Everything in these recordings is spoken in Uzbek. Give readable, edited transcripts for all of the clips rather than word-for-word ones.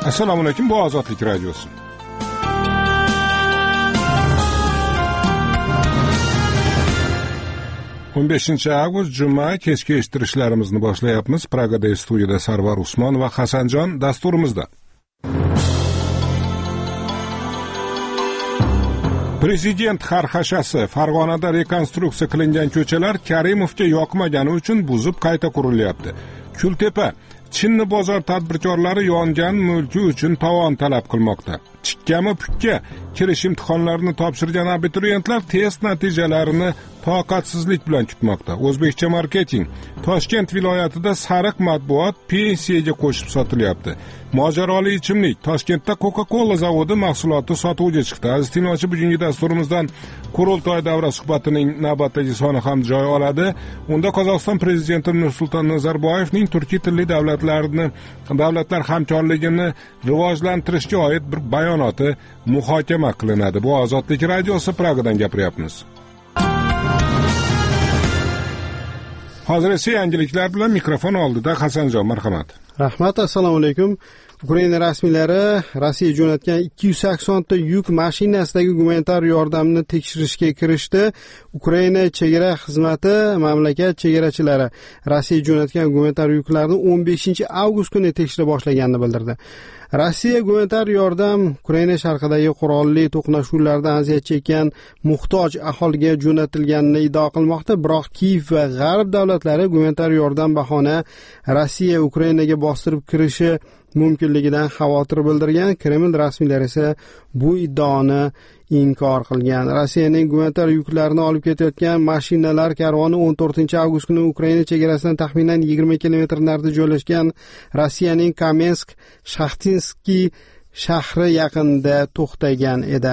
Assalomu alaykum, bu Ozodlik radiosi. Avgust juma kechki eshittirishlarimizni boshlayapmiz. Pragada studiyada Sarvar Usmon va Hasanjon dasturimizda. Prezident xarxashasi: Farg'onada rekonstruksiya qilingan ko'chalar Karimovga yoqmagani uchun buzib qayta qurilyapti. Kultepa: Chinni bozor tadbirkorlari yongan mulki uchun tovon talab qilmoqda. Chikkami pukka kirish imtihonlarini topshirgan abituriyentlar test natijalarini toqatsizlik bilan kutmoqda. O'zbekcha marketing: Toshkent viloyatida sariq matbuot pensiyaga qo'shib sotilyapti. Mojaroli ichimlik: Toshkentda Coca-Cola zavodi mahsuloti sotuvga chiqdi. Aziz tinglovchi, bugungi dasturimizdan qurultoy davra suhbatining navbatdagi soni ham joy oladi. Unda Qozog'iston prezidenti Nursulton Nazarboyevning turkiy tilli davlatlar hamkorligini rivojlantirishga oid bir bayonoti muhokama qilinadi. Bu Ozodlik radiosi, Pragadan gapiryapmiz. Hozir esa yangiliklar bilan mikrofon oldida Hasanjon, marhamat. Rahmat, assalomu alaykum. Ukraina rasmiylari Rossiya jo'natgan 280 ta yuk mashinasidagi gumanitar yordamni tekshirishga kirishdi. Ukraina chegara xizmati mamlakat chegarachilari Rossiya jo'natgan gumanitar yuklarni 15-avgust kuni tekshira boshlaganini bildirdi. Rossiya gumanitar yordam Ukraina sharqidagi qurolli to'qnashuvlardan aziyat chekkan muhtoj aholiga jo'natilganini iddao qilmoqda, biroq Kiyev va G'arb davlatlari gumanitar yordam bahona Rossiya Ukrainaga bostirib kirishi mumkinligidan xavotir bildirgan. Kreml rasmiylari esa bu iddaoni inkor qilgan. Rossiyaning gumanitar yuklarini olib ketayotgan mashinalar karvoni 14-avgust kuni Ukraina chegarasidan taxminan 20 kilometr narida joylashgan Rossiyaning Kamensk-Shaxtinskiy shahri yaqinida to'xtagan edi.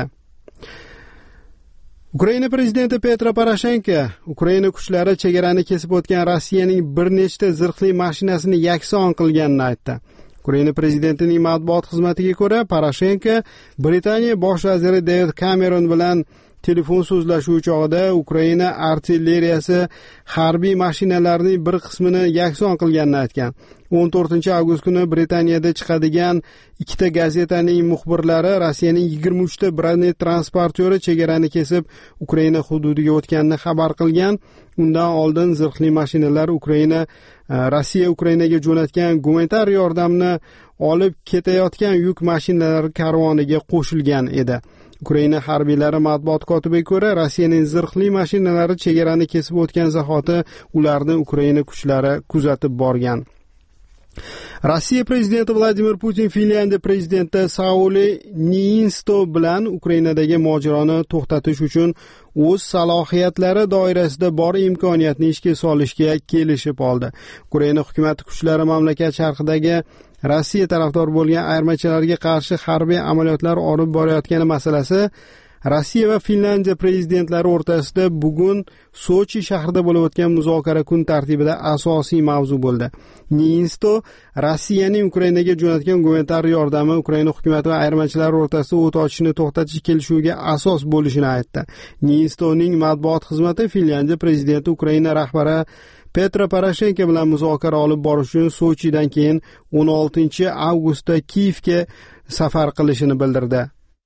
Ukraina prezidenti Petro Poroshenko Ukraina kuchlari chegarani kesib o'tgan Rossiyaning bir nechta zirhli mashinasini yakson qilganini aytdi. Ukraina prezidentining matbuot xizmatiga ko'ra, Poroshenko Britaniya bosh vaziri David Cameron bilan telefon so'zlashuvi chog'ida Ukraina artilleriyasi harbiy mashinalarining bir qismini yakson qilganini aytgan. 14-avgust kuni Britaniyada chiqadigan ikkita gazetaning muxbirlari Rossiyaning 23 ta broned transportyori chegarani kesib Ukraina hududiga o'tganini xabar qilgan. Undan oldin zirhli mashinalar Rossiya Ukrainaga jo'natgan gumanitar yordamni olib ketayotgan yuk mashinalari karvoniga qo'shilgan edi. Ukraina harbiylari matbuot kotibiga ko'ra, Rossiyaning zirhli mashinalari chegarani kesib o'tgan zahoti ularni Ukraina kuchlari kuzatib borgan. Rossiya prezidenti Vladimir Putin Finlyandiya prezidenti Sauli Niinisto bilan Ukrainadagi mojaroni to'xtatish uchun o'z salohiyatlari doirasida bor imkoniyatni ishga solishga kelishib oldi. Ukraina hukumat kuchlari mamlakat sharqidagi Rossiya tarafdor bo'lgan ayirmachilarga qarshi harbiy amaliyotlar olib borayotgani masalasi Rossiya va Finlyandiya prezidentlari o'rtasida bugun Sochi shahrida bo'lib o'tgan muzokara kun tartibida asosiy mavzu bo'ldi. Niinisto Rossiyaning Ukrainaga jo'natgan gumanitar yordami Ukraina hukumati va ayirmachilar o'rtasida o't ochishni to'xtatish kelishuviga asos bo'lishini aytdi. Niinistoning matbuot xizmati Finlyandiya prezidenti Ukraina rahbari Petro Poroshenko bilan muzokara olib borish uchun Sochidan keyin 16-avgustda Kiyevga safar qilishini bildirdi.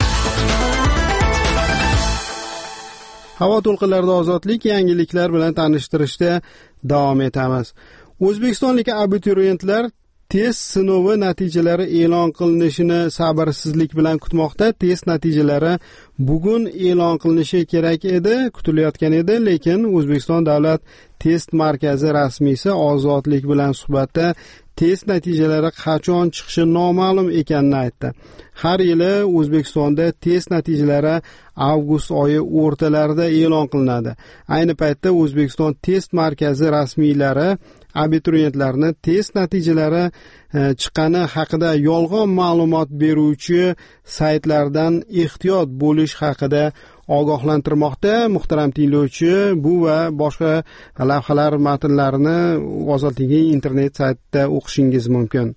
Havo to'lqinlarida ozodlik yangiliklar bilan tanishtirishda davom etamiz. O'zbekistonlik abituriyentlar test sinovi natijalari e'lon qilinishini sabrsizlik bilan kutmoqda. Test natijalari bugun e'lon qilinishi kerak edi, kutilayotgan edi, lekin O'zbekiston davlat test markazi rasmiysi Ozodlik bilan suhbatda test natijalari qachon chiqishi noma'lum ekanini aytdi. Har yili O'zbekistonda test natijalari avgust oyi o'rtalarida e'lon qilinadi. Ayni paytda O'zbekiston test markazi rasmiylari abituriyentlarni test natijalari chiqqani haqida yolg'on ma'lumot beruvchi saytlardan ehtiyot bo'lish haqida ogohlantirmoqda. Muhtaram tinglovchi, bu va boshqa lavhalar matnlarini Ozodlikning internet saytida o'qishingiz mumkin.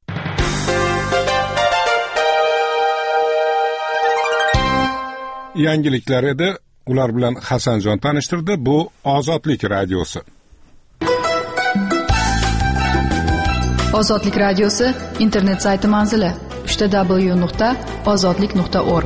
Yangiliklar edi, ular bilan Hasanjon tanishtirdi. Bu Ozodlik radiosi. Ozodlik radiosi internet sayti manzili www.ozodlik.org.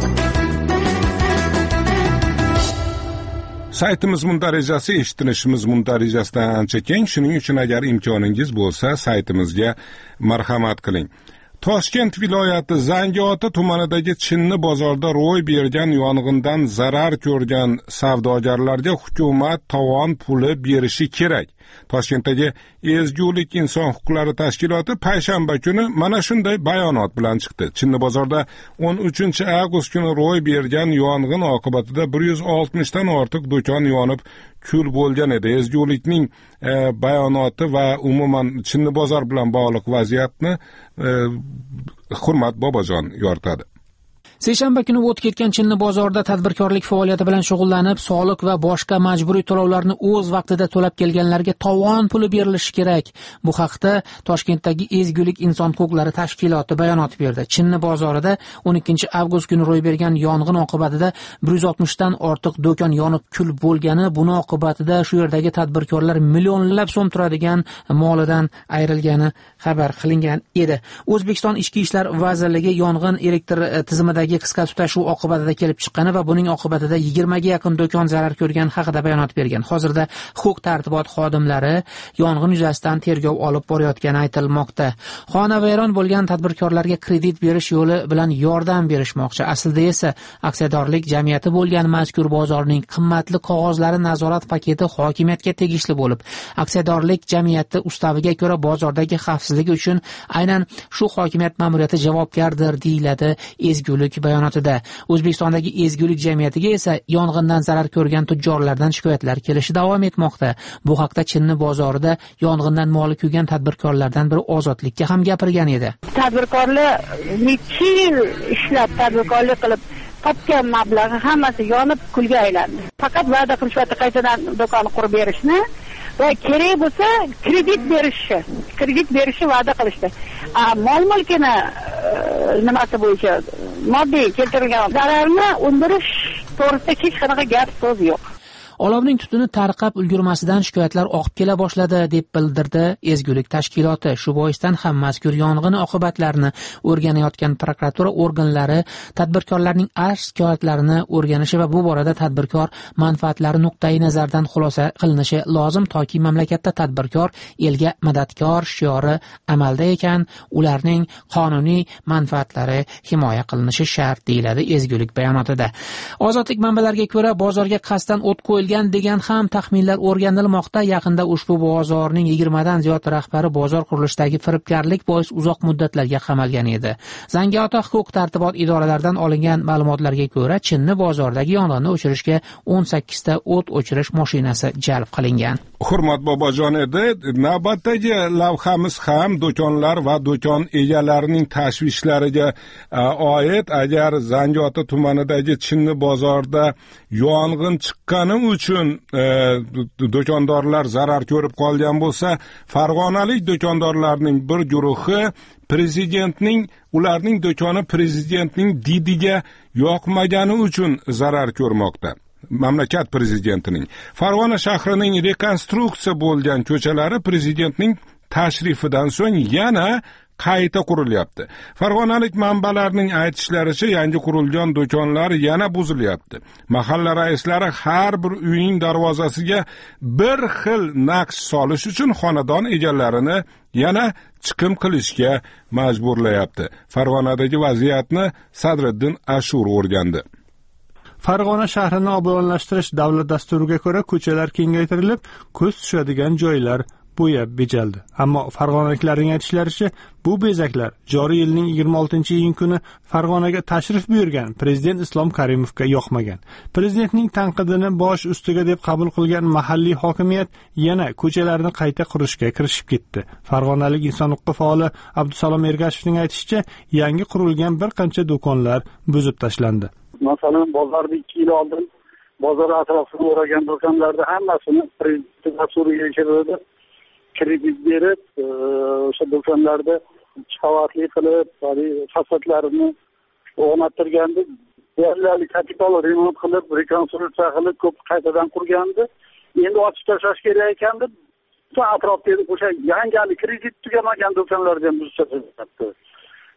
Saytimiz mundarijasi eshitilishimiz mundarijasidan ancha keng, shuning uchun agar imkoningiz bo'lsa saytimizga marhamat qiling. Toshkent viloyati Zangiota tumanidagi Chinni bozorda ro'y bergan yong'indan zarar ko'rgan savdogarlarga hukumat tovon puli berishi kerak. Toshkentdagi Ezgulik inson huquqlari tashkiloti payshanba kuni mana shunday bayonot bilan chiqdi. Chinni bozorda 13-avgust kuni ro'y bergan yong'in oqibatida 160 dan ortiq do'kon yonib kul bo'lgan edi. Ezgulikning bayonoti va umuman Chinni bozor bilan bog'liq vaziyatni Hurmat Bobojon yoritadi. Seshanba kuni o'tib ketgan Chinni bozorda tadbirkorlik faoliyati bilan shug'ullanib, soliq va boshqa majburiy to'lovlarni o'z vaqtida to'lab kelganlarga tovon puli berilishi kerak. Bu haqda Toshkentdagi Ezgulik inson huquqlari tashkiloti bayonot berdi. Chinni bozorida 12-avgust kuni ro'y bergan yong'in oqibatida 160 dan ortiq do'kon yonib kul bo'lgani, buning oqibatida shu yerdagi tadbirkorlar millionlab so'm turadigan molidan ayrilgani xabar qilingan edi. O'zbekiston Ichki ishlar vazirligi yong'in elektr tizimidagi qisqa tutashuv oqibatida kelib chiqqani va buning oqibatida 20 ga yaqin do'kon zarar ko'rgani haqida bayonot bergan. Hozirda huquq tartibot xodimlari yong'in yuzasidan tergov olib borayotgani aytilmoqda. Xonavayron bo'lgan tadbirkorlarga kredit berish yo'li bilan yordam berishmoqchi. Aslida esa aksiyadorlik jamiyati bo'lgan mazkur bozorning qimmatli qog'ozlari nazorat paketi hokimiyatga tegishli bo'lib, aksiyadorlik jamiyati ustaviga ko'ra bozordagi xavfsizlik uchun aynan shu hokimiyat ma'muriyati javobgardir, deyiladi Ezgulik bayonotida. O'zbekistondagi Ezgulik jamiyatiga esa yong'indan zarar ko'rgan tujjorlardan shikoyatlar kelishi davom etmoqda. Bu haqda Chinni bozorida yong'indan moli kuygan tadbirkorlardan biri Ozodlikka ham gapirgan edi. Tadbirkorlar necha yil ishlab tadbirkorlik qilib topgan mablag'i hammasi yonib kulga aylandi. Faqat va'da qilishyapti qaytadan do'kon qurib berishni va kerak bo'lsa kredit berishi va'da qilishdi. Mol-mulkini nimasi bo'yicha moddiy keltirilgan zararni undirish to'g'risida hech qanaqa gap so'z yo'q. Olovning tutuni tarqab ulgurmasidan shikoyatlar oqib kela boshladi, deb bildirdi Ezgulik tashkiloti. Shu boisdan ham mazkur yong'in oqibatlarini o'rganayotgan prokuratura organlari tadbirkorlarning shikoyatlarini o'rganishi va bu borada tadbirkor manfaatlari nuqtai nazardan xulosa qilinishi lozim, toki mamlakatda tadbirkor elga madadkor shiori amalda ekan, ularning qonuniy manfaatlari himoya qilinishi shart, deyiladi Ezgulik bayonotida. Ozodlik manbalariga ko'ra, bozorga qasddan o't qo'yilgan degan ham taxminlar o'rganilmoqda. Yaqinda ushbu bozorning 20 dan ziyod rahbari bozor qurilishidagi firibgarlik bois uzoq muddatlarga qamalgan edi. Zangiota huquq tartibot idoralaridan olingan ma'lumotlarga ko'ra, Chinni bozoridagi yong'inni o'chirishga 18 ta o't o'chirish mashinasi jalb qilingan. Hurmat Bobojon edi. Navbatdagi lavhamiz ham do'konlar va do'kon egalarining tashvishlariga oid. Agar Zangiota tumanidagi Chinni bozorda yong'in chiqqani uchun do'kondorlar zarar ko'rib qolgan bo'lsa, farg'onalik do'kondorlarning bir guruhi ularning do'koni prezidentning didiga yoqmagani uchun zarar ko'rmoqda. Mamlakat prezidentining Farg'ona shahrining rekonstruksiya bo'lgan ko'chalari prezidentning tashrifidan so'ng yana qayta qurilyapti. Farg'onalik manbalarning aytishlaricha, yangi qurilgan do'konlar yana buzilyapti. Mahalla raislari har bir uyning darvozasiga bir xil naqsh solish uchun xonadon egalarini yana chiqim qilishga majburlayapti. Farg'onadagi vaziyatni Sadriddin Ashur o'rgandi. Farg'ona shahrini obodonlashtirish davlat dasturiga ko'ra ko'chalar kengaytirilib, ko'z tushadigan joylar bo'yab bejaldi. Ammo farg'onaliklarning aytishlaricha, bu bezaklar joriy yilning 26-iyun kuni Farg'onaga tashrif buyurgan prezident Islom Karimovga yoqmagan. Prezidentning tanqidini bosh ustiga deb qabul qilgan mahalliy hokimiyat yana ko'chalarni qayta qurishga kirishib ketdi. Farg'onalik inson huquqi faoli Abdusalom Ergashevning aytishicha, yangi qurilgan bir qancha do'konlar buzib tashlandi. Masalan, bozorda 2 yil oldin bozor atrofini o'ragan do'konlarda hammasini prezident dasturiga kirdi. Kredit berib, o'sha do'konlarda 2 qavatli qilib, fasadlarini o'rnattirgandi. Deyarli kapital remont qilib, rekonstruksiya qilib, ko'p qaytadan qurgandi. Endi ochib tashlash kerak ekandi. Atrofdagi o'sha yangi kredit tugamagan do'konlardan buzib tashlashdi.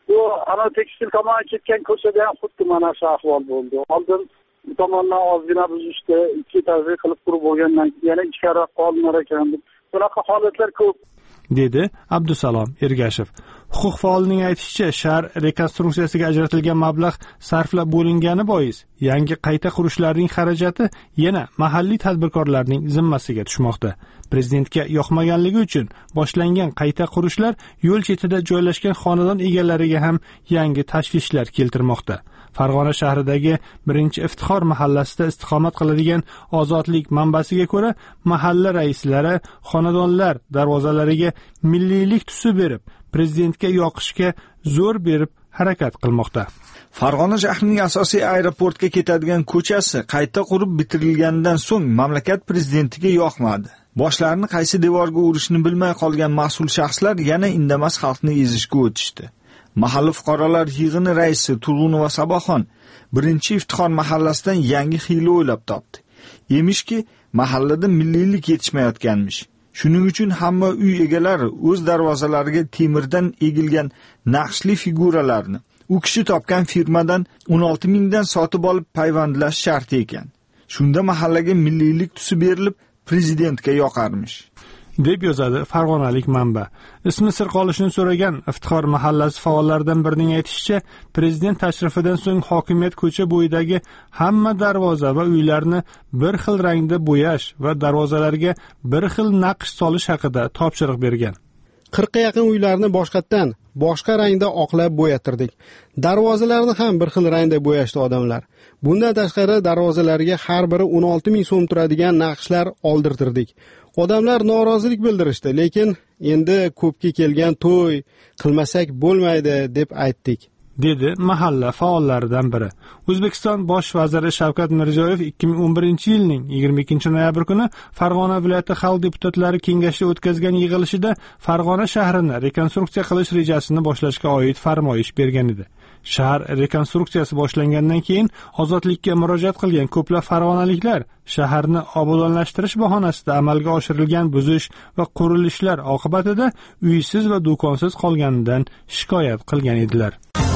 bu ana tekstil tomoniga ketgan ko'chada ham xuddi mana shu ahvol bo'ldi. Oldin bu tomondan ozgina buzishdi, ikki etajli qilib qurib bo'lgandan keyin yana ichkariroq qolinar ekan. Bunaqa holatlar ko'p, dedi Abdusalom Ergashev. Huquq faolining aytishicha, shahar rekonstruksiyasiga ajratilgan mablag' sarflab bo'lingani bois yangi qayta qurishlarning xarajati yana mahalliy tadbirkorlarning zimmasiga tushmoqda. Prezidentga yoqmaganligi uchun boshlangan qayta qurishlar yo'l chetida joylashgan xonadon egalariga ham yangi tashvishlar keltirmoqda. Farg'ona shahridagi 1-Iftixor mahallasida istiqomat qiladigan Ozodlik manbasiga ko'ra, mahalla raislari xonadonlar darvozalariga milliylik tusi berib, prezidentga yoqishga zo'r berib harakat qilmoqda. Farg'ona shahrining asosiy aeroportga ketadigan ko'chasi qayta qurib bitirilgandan so'ng mamlakat prezidentiga yoqmadi. Boshlarini qaysi devorga urishni bilmay qolgan mas'ul shaxslar yana indamas xalqni ezishga o'tishdi. Mahalla fuqarolar yig'ini raisi Turg'unova Saboxon 1-Iftixor mahallasidan yangi hiyla o'ylab topdi. Emishki, mahallada milliylik yetishmayotganmish. Shuning uchun hamma uy egalari o'z darvozalariga temirdan egilgan naqshli figuralarni u kishi topgan firmadan 16 mingdan sotib olib payvandlash shart ekan. Shunda mahallaga milliylik tusi berilib, prezidentga yoqarmish, deb yozadi farg'onalik manba. Ismi sir qolishini so'ragan Iftixor mahallasi faollaridan birining aytishicha, prezident tashrifidan so'ng hokimiyat ko'cha bo'yidagi hamma darvoza va uylarni bir xil rangda bo'yash va darvozalarga bir xil naqsh solish haqida topshiriq bergan. 40 ga yaqin uylarni boshqa rangda oqlab bo'yatirdik. Darvozalarni ham bir xil rangda bo'yashdi odamlar. Bundan tashqari darvozalarga har biri 16 ming so'm turadigan naqshlar oldirtirdik. Odamlar norozilik bildirishdi, lekin endi ko'pga kelgan to'y qilmasak bo'lmaydi deb aytdik, dedi mahalla faollaridan biri. O'zbekiston bosh vaziri Shavkat Mirziyoyev 2011-yilning 22-noyabr kuni Farg'ona viloyati xalq deputatlari kengashi o'tkazgan yig'ilishida Farg'ona shahrini rekonstruksiya qilish rejasini boshlashga oid farmoyish bergan edi. Shahar rekonstruksiyasi boshlangandan keyin ozodlikka murojaat qilgan ko'plab farg'onaliklar shaharni obodonlashtirish bahonasida amalga oshirilgan buzish va qurilishlar oqibatida uysiz va do'konsiz qolganidan shikoyat qilgan edilar.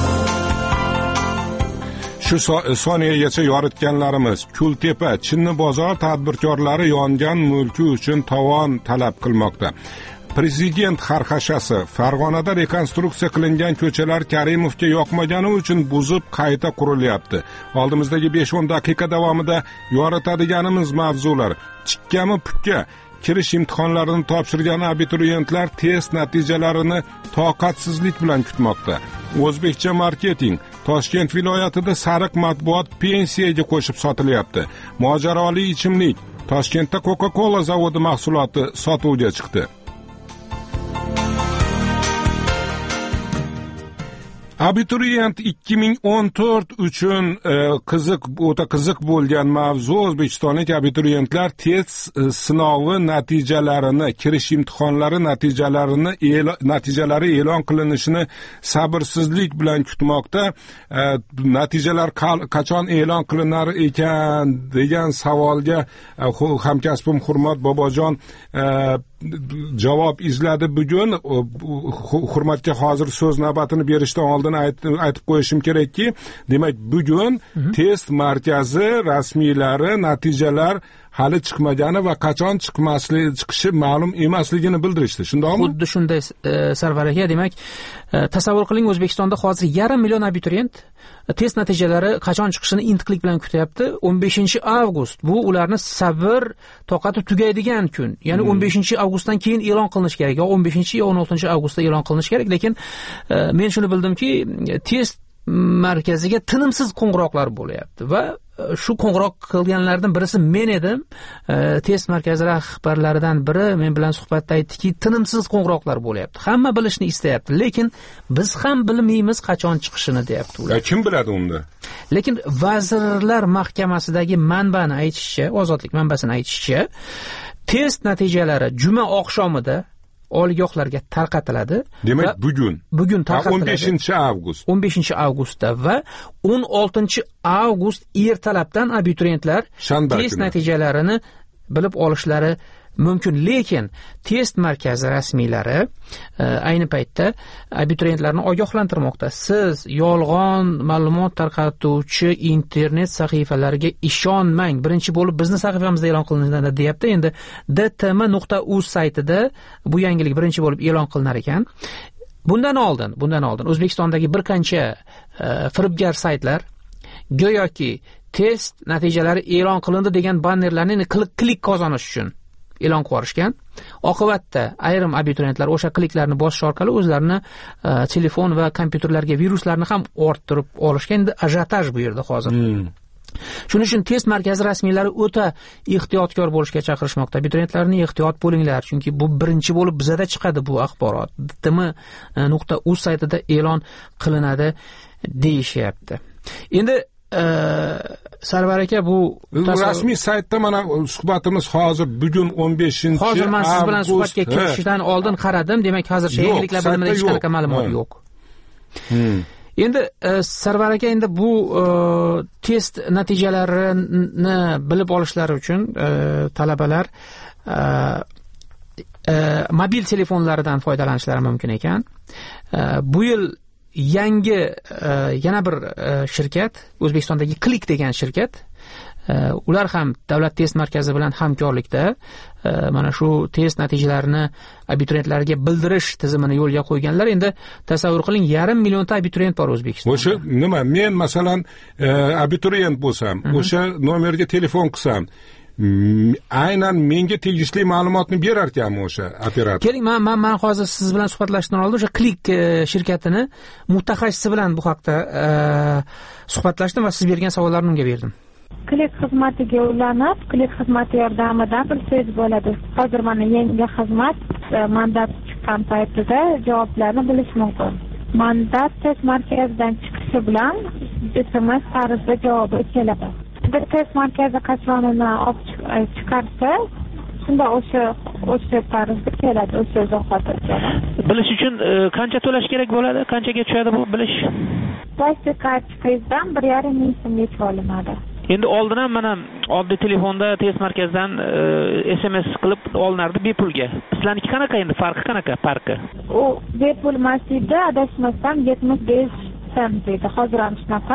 Shu soniyagacha yoritganlarimiz Kultepa Chinni bozor tadbirkorlari yongan mulki uchun tovon talab qilmoqda. Prezident xarxashasi Farg'onada rekonstruksiya qilingan ko'chalar Karimovga yoqmagani uchun buzib qayta qurilyapti. Oldimizdagi 5-10 daqiqa davomida yoritadiganimiz mavzular: chikkami pukka kirish imtihonlarini topshirgan abituriyentlar test natijalarini toqatsizlik bilan kutmoqda. O'zbekcha marketing Toshkent viloyatida sariq matbuot pensiyaga qo'shib sotilyapti. Mojaroli ichimlik Toshkentda Coca-Cola zavodi mahsuloti sotuvga chiqdi. Abituriyent 2014 uchun o'ta qiziq bo'lgan mavzu. O'zbekistonlik abituriyentlar test sinovi natijalarini, kirish imtihonlari natijalari e'lon qilinishini sabrsizlik bilan kutmoqda. Natijalar qachon e'lon qilinar ekan degan savolga hamkasbim Hurmat Bobojon javob izladi. Bugun Hurmatga hozir so'z navbatini berishdan oldin aytib qo'yishim kerakki, demak bugun test markazi rasmiylari natijalar hali chiqmagani va qachon chiqishi ma'lum emasligini bildirishdi. Shundaymi? Xuddi shunday Sarvar aka, demak tasavvur qiling, O'zbekistonda hozir 500 million abituriyent test natijalari qachon chiqishini intiqlik bilan kutyapti. 15-avgust bu ularni sabr toqati tugaydigan kun. Ya'ni 15-avgustdan keyin e'lon qilinishi kerak. Yo 15 yo 16-avgustda e'lon qilinishi kerak, lekin men shuni bildimki, test markaziga tinimsiz qo'ng'iroqlar bo'lyapti va shu qo'ng'iroq qilganlardan birisi men edim. Test markazi rahbarlaridan biri men bilan suhbatda aytdiki, tinimsiz qo'ng'iroqlar bo'lyapti. Hamma bilishni istayapti, lekin biz ham bilmaymiz qachon chiqishini deyapti ular. Kim biladi unda? Lekin Vazirlar Mahkamasidagi manbani aytishicha, Ozodlik manbasini aytishicha, test natijalari juma oqshomida oliygohlarga tarqatiladi. Demak, bugun tarqatiladi. 15-avgust. 15-avgustda va 16-avgust ertalabdan abituriyentlar test natijalarini bilib olishlari mumkin, lekin test markazi rasmiylari ayni paytda abituriyentlarni ogohlantirmoqda. Siz yolg'on ma'lumot tarqatuvchi internet sahifalariga ishonmang. Birinchi bo'lib bizni sahifamizda e'lon qilinadi, deyapti. Endi dtm.uz saytida bu yangilik birinchi bo'lib e'lon qilinar ekan. Bundan oldin O'zbekistondagi bir qancha firibgar saytlar go'yoki test natijalari e'lon qilindi degan bannerlarni klik qozonish uchun e'lon qilib yuborishgan. Oqibatda ayrim abituriyentlar o'sha kliklarni bosish orqali o'zlarini telefon va kompyuterlarga viruslarni ham orttirib olishgan. Endi ajotaj bu yerda hozir. Shuning uchun test markazi rasmiylari o'ta ehtiyotkor bo'lishga chaqirishmoqda. Abituriyentlarni ehtiyot bo'linglar, chunki bu birinchi bo'lib bizada chiqadi bu axborot. dtm.uz saytida e'lon qilinadi deyishyapti. Endi Sarvar aka, bu rasmiy saytda mana suhbatimiz hozir bugun 15-chi hozir men siz bilan suhbatga kirishdan oldin qaradim. Demak, hozircha yangiliklar bilimida hech qanaqa ma'lumot yo'q. Endi Sarvar aka, endi bu test natijalarini bilib olishlari uchun talabalar mobil telefonlaridan foydalanishlari mumkin ekan. Bu yil yangi yana bir shirkat, O'zbekistondagi Klik degan shirkat, ular ham davlat test markazi bilan hamkorlikda mana shu test natijalarini abituriyentlarga bildirish tizimini yo'lga qo'yganlar. Endi tasavvur qiling, 500 millionta abituriyent bor O'zbekistonda. O'sha nima, men masalan abituriyent bo'lsam, o'sha nomerga telefon qilsam, aynan menga tegishli ma'lumotni berar ekanmi o'sha operator? Keling, men hozir siz bilan suhbatlashishdan oldin o'sha Klik shirkatini mutaxassisi bilan bu haqda suhbatlashdim va siz bergan savollarni unga berdim. Klik xizmatiga ulanib, Klik xizmati yordamida bilsangiz bo'ladi. Hozir mana yangi xizmat mandat chiqqan paytida javoblarni bilish mumkin. Mandat test markazidan chiqishi bilan SMS tarzida javobi keladi. Bir test markazi qachonini olib chiqarsa, shunda o'sha tarzda keladi, o'sha izohlar keladi. Bilish uchun qancha to'lash kerak bo'ladi? Qanchaga tushadi bu bilish? Plastik kartochkangizdan 1,5 ming so'mga olinadi. Endi oldin ham mana oddiy telefonda test markazidan SMS qilib olinardi bepulga. Sizlarniki qanaqa endi? Farqi qanaqa? U bepul masjidda adashmasam 75 sent edi. Hozir ham shunaqa.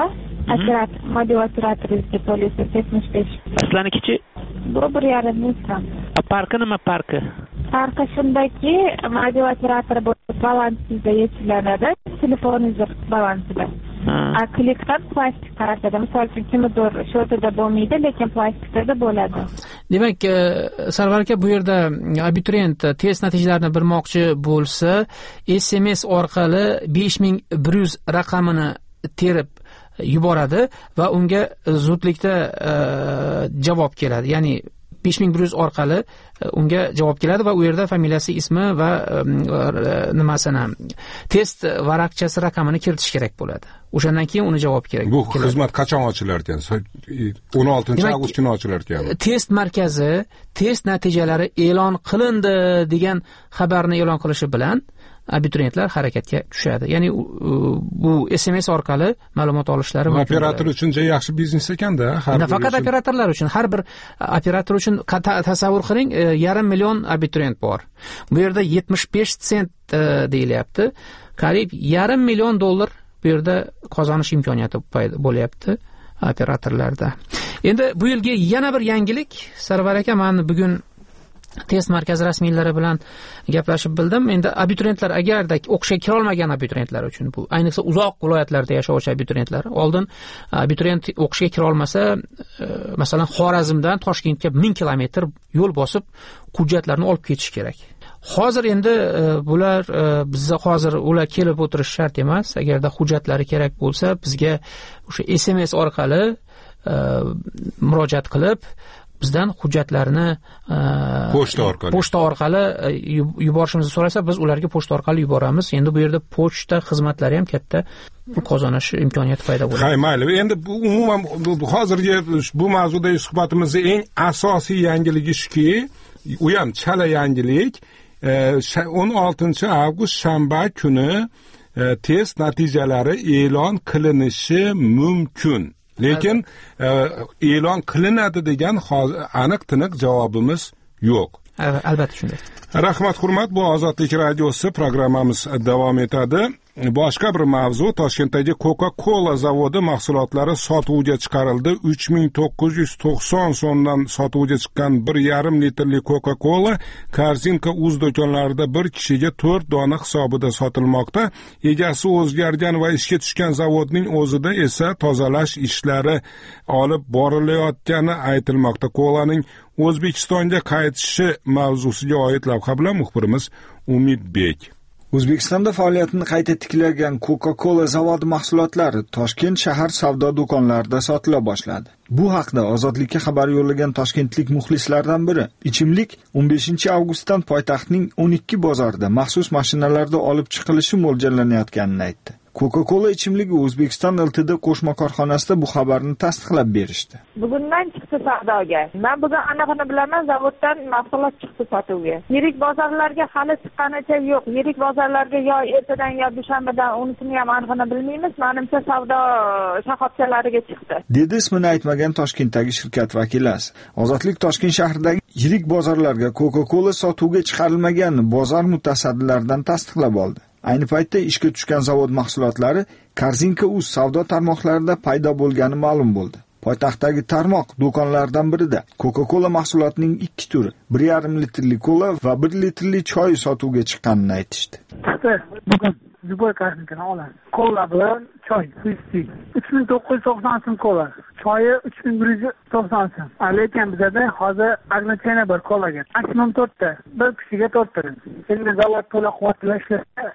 Mobil operatorga to'laysiz 75. Sizlarnikichi? Bu 1,5 ming so'm. Farqi nima farqi? Farqi shundaki, mobil operator balansingizda yechilanadi, telefoningiz balansida. Klikdan plastik kartada, misol uchun kimdir shotida bo'lmaydi, lekin plastikda bo'ladi. Demak, Sarvar aka, bu yerda abituriyent test natijalarini bilmoqchi bo'lsa, SMS orqali 5100 raqamini terib yuboradi va unga zudlikda javob keladi. Ya'ni 5100 orqali unga javob keladi va u yerda familiyasi, ismi va nimasini, test varaqchasi raqamini kiritish kerak bo'ladi. O'shandan keyin uni javob kerak. Bu xizmat qachon ochilar ekan? 16-avgust kuni ochilar ekan. Test markazi test natijalari e'lon qilindi degan xabarni e'lon qilishi bilan abituriyentlar harakatga tushadi. Ya'ni bu SMS orqali ma'lumot olishlari mumkin. Operator uchun juda yaxshi biznes ekanda. Nafaqat operatorlar uchun, har bir operator uchun tasavvur qiling, 500 million abituriyent bor. Bu yerda 75 sent deyilyapti. Qariyb $500 million bu yerda qozonish imkoniyati bo'lyapti operatorlarda. Endi bu yilgi yana bir yangilik, Sarvar aka, men bugun test markazi rasmiylari bilan gaplashib bildim. Endi abituriyentlar, agarda o'qishga kira olmagan abituriyentlar uchun, bu ayniqsa uzoq viloyatlarda yashovchi abituriyentlar, oldin abituriyent o'qishga kira olmasa, masalan Xorazmdan Toshkentga 1000 kilometr yo'l bosib hujjatlarni olib ketish kerak. Hozir endi bular bizga hozir ular kelib o'tirish shart emas. Agarda hujjatlari kerak bo'lsa, bizga o'sha SMS orqali murojaat qilib, bizdan hujjatlarini pochta orqali yuborishimizni so'rasa, biz ularga pochta orqali yuboramiz. Endi bu yerda pochta xizmatlari ham katta qozonish imkoniyati paydo bo'ladi. Hay, mayli. Endi umuman hozirgi bu mavzudagi suhbatimizning eng asosiy yangiligi shuki, u ham chala yangilik. 16 avgust shanba kuni test natijalari e'lon qilinishi mumkin. Lekin e'lon qilinadi degan aniq-tiniq javobimiz yo'q. Albatta shunday. Rahmat, hurmat. Bu Ozodlik radiosi programmamiz davom etadi. Boshqa bir mavzu: Toshkentdagi Coca-Cola zavodi mahsulotlari sotuvga chiqarildi. 3990 so'mdan sotuvga chiqqan 1,5 litrli Coca-Cola Korzinka.uz do'konlarida bir kishiga 4 dona hisobida sotilmoqda. Egasi o'zgargan va ishga tushgan zavodning o'zida esa tozalash ishlari olib borilayotgani aytilmoqda. Kolaning O'zbekistonga qaytishi mavzusiga oid lavha bilan muxbirimiz Umid Bek. O'zbekistonda faoliyatini qayta tiklagan Coca-Cola zavodi mahsulotlari Toshkent shahar savdo do'konlarida sotila boshladi. Bu haqda Ozodlikka xabar yo'llagan toshkentlik muxlislardan biri ichimlik 15-avgustdan poytaxtning 12 bozorida maxsus mashinalarda olib chiqilishi mo'ljallanayotganini aytdi. Coca-Cola ichimligi O'zbekiston LTD qo'shma korxonasida bu xabarni tasdiqlab berishdi. Bugundan chiqdi savdoga. Men bugun aniqini bilaman, zavoddan mahsulot chiqdi sotuvga. Yirik bozorlarga hali chiqqanicha yo'q. Yirik bozorlarga yo ertadan yo dushanbadan unisini ham aniqini bilmaymiz. Menimcha savdo shoxobchalariga chiqdi. Dedi ismini aytmagan Toshkentdagi shirkat vakilasi. Ozodlik Toshkent shahridagi yirik bozorlarga Coca-Cola sotuvga chiqarilmaganini bozor mutasaddilaridan tasdiqlab oldi. Ayni paytda ishga tushgan zavod mahsulotlari Korzinka.uz savdo tarmoqlarida paydo bo'lgani ma'lum bo'ldi. Poytaxtdagi tarmoq do'konlardan birida Coca-Cola mahsulotining 2 turi, 1,5 litrli kola va 1 litrli choy sotuvga chiqqanini aytishdi. Bugun Zuboy Korzinkani olamiz. Kola bilan choy, whisky 3990 so'm kola. Choyi 3190 so'm. Lekin bizda hozir agnatsiyana bir kolaga maksimum 4 ta, bir kishiga 4 ta. Endi zavod to'la quvvatlab ishlasa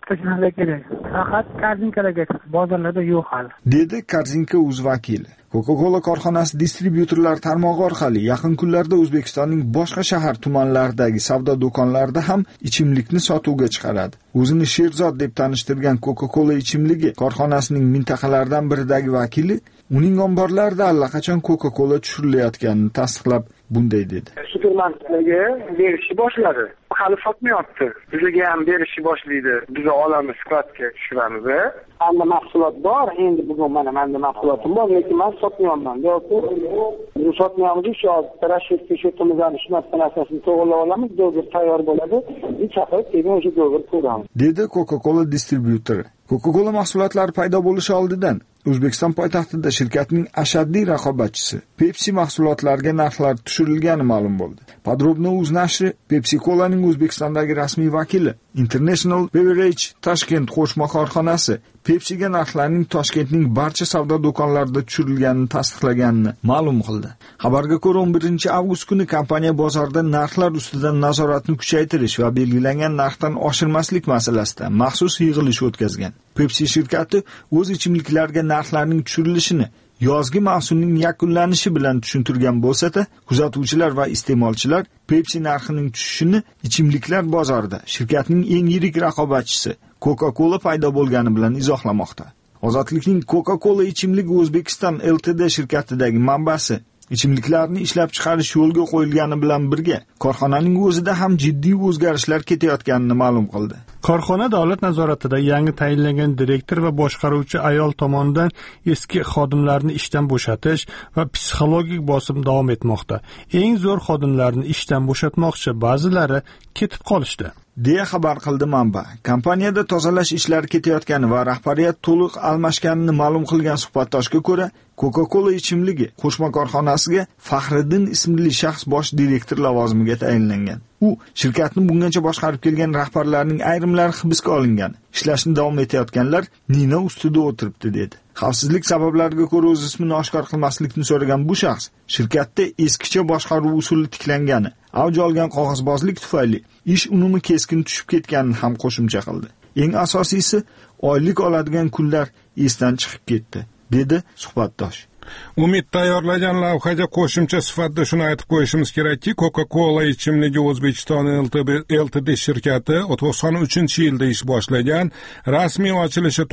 faqat Korzinkalarga bozorlarda yo'q hali, dedi Korzinka.uz vakili. Coca-Cola korxonasi distribyutorlar tarmog'i orqali yaqin kunlarda O'zbekistonning boshqa shahar tumanlaridagi savdo do'konlarida ham ichimlikni sotuvga chiqaradi. O'zini Sherzod deb tanishtirgan Coca-Cola ichimligi korxonasining mintaqalardan biridagi vakili uning omborlarida allaqachon Coca-Cola tushirilayotganini tasdiqlab bunday dedi. Supermarketlarga berishni boshladi. Hali sotmayapti. Bizga ham berishni boshlaydi. Biz olamiz, skladga tushiramiz. Hamma mahsulot bor. Endi bugun mana menda mahsulotim bor, lekin men sotmayapman. Yo'q, biz sotmayapmiz. Shu rashetga shotimizdan shu narsasini to'g'rilab olamiz. Do'g'ri tayyor bo'ladi. Bir chaqirib keyin o'sha do'g'ri ko'ramiz, dedi Coca-Cola distribyutori. Coca-Cola mahsulotlari paydo bo'lishi oldidan O'zbekiston poytaxtida shirkatning ashaddiy raqobatchisi Pepsi mahsulotlariga narxlar tushirilgani ma'lum bo'ldi. Podrobno.uz nashri Pepsi Colaning O'zbekistondagi rasmiy vakili International Beverage Tashkent qo'shma korxonasi Pepsiga narxlarning Toshkentning barcha savdo do'konlarida tushirilganini tasdiqlaganini ma'lum qildi. Xabarga ko'ra 11-avgust kuni kompaniya bozorda narxlar ustidan nazoratni kuchaytirish va belgilangan narxdan oshirmaslik masalasida maxsus yig'ilish o'tkazgan. Pepsi shirkati o'z ichimliklariga narxlarning tushirilishini yozgi mavsumning yakunlanishi bilan tushuntirgan bo'lsa-da, kuzatuvchilar va iste'molchilar Pepsi narxining tushishini ichimliklar bozorida shirkatning eng yirik raqobatchisi Coca-Cola paydo bo'lgani bilan izohlamoqda. Ozodlikning Coca-Cola ichimligi O'zbekiston LTD shirkatidagi manbasi ichimliklarni ishlab chiqarish yo'lga qo'yilgani bilan birga korxonaning o'zida ham jiddiy o'zgarishlar ketayotganini ma'lum qildi. Korxona davlat nazoratida yangi tayinlangan direktor va boshqaruvchi ayol tomonidan eski xodimlarni ishdan bo'shatish va psixologik bosim davom etmoqda. Eng zo'r xodimlarni ishdan bo'shatmoqchi, ba'zilari ketib qolishdi, deya xabar qildi manba. Kompaniyada tozalash ishlari ketayotgani va rahbariyat to'liq almashganini ma'lum qilgan suhbatdoshga ko'ra, Coca-Cola ichimligi qo'shma korxonasiga Faxriddin ismli shaxs bosh direktor lavozimiga tayinlangan. U shirkatni bungacha boshqarib kelgan rahbarlarning ayrimlari hibsga olingan. Ishlashni davom etayotganlar nina ustida o'tiribdi, dedi. Xavfsizlik sabablariga ko'ra o'z ismini oshkor qilmaslikni so'ragan bu shaxs shirkatda eskicha boshqaruv usuli tiklangani, avj olgan qog'ozbozlik tufayli ish unumi keskin tushib ketganini ham qo'shimcha qildi. Eng asosiysi, oylik oladigan kunlar esdan chiqib ketdi, dedi suhbatdosh. Umid tayyorlagan lavhaga qo'shimcha sifatida shuni aytib qo'yishimiz kerakki, Coca-Cola ichimligi O'zbekiston LTD shirkati 93-yilda ish boshlagan. Rasmiy ochilishi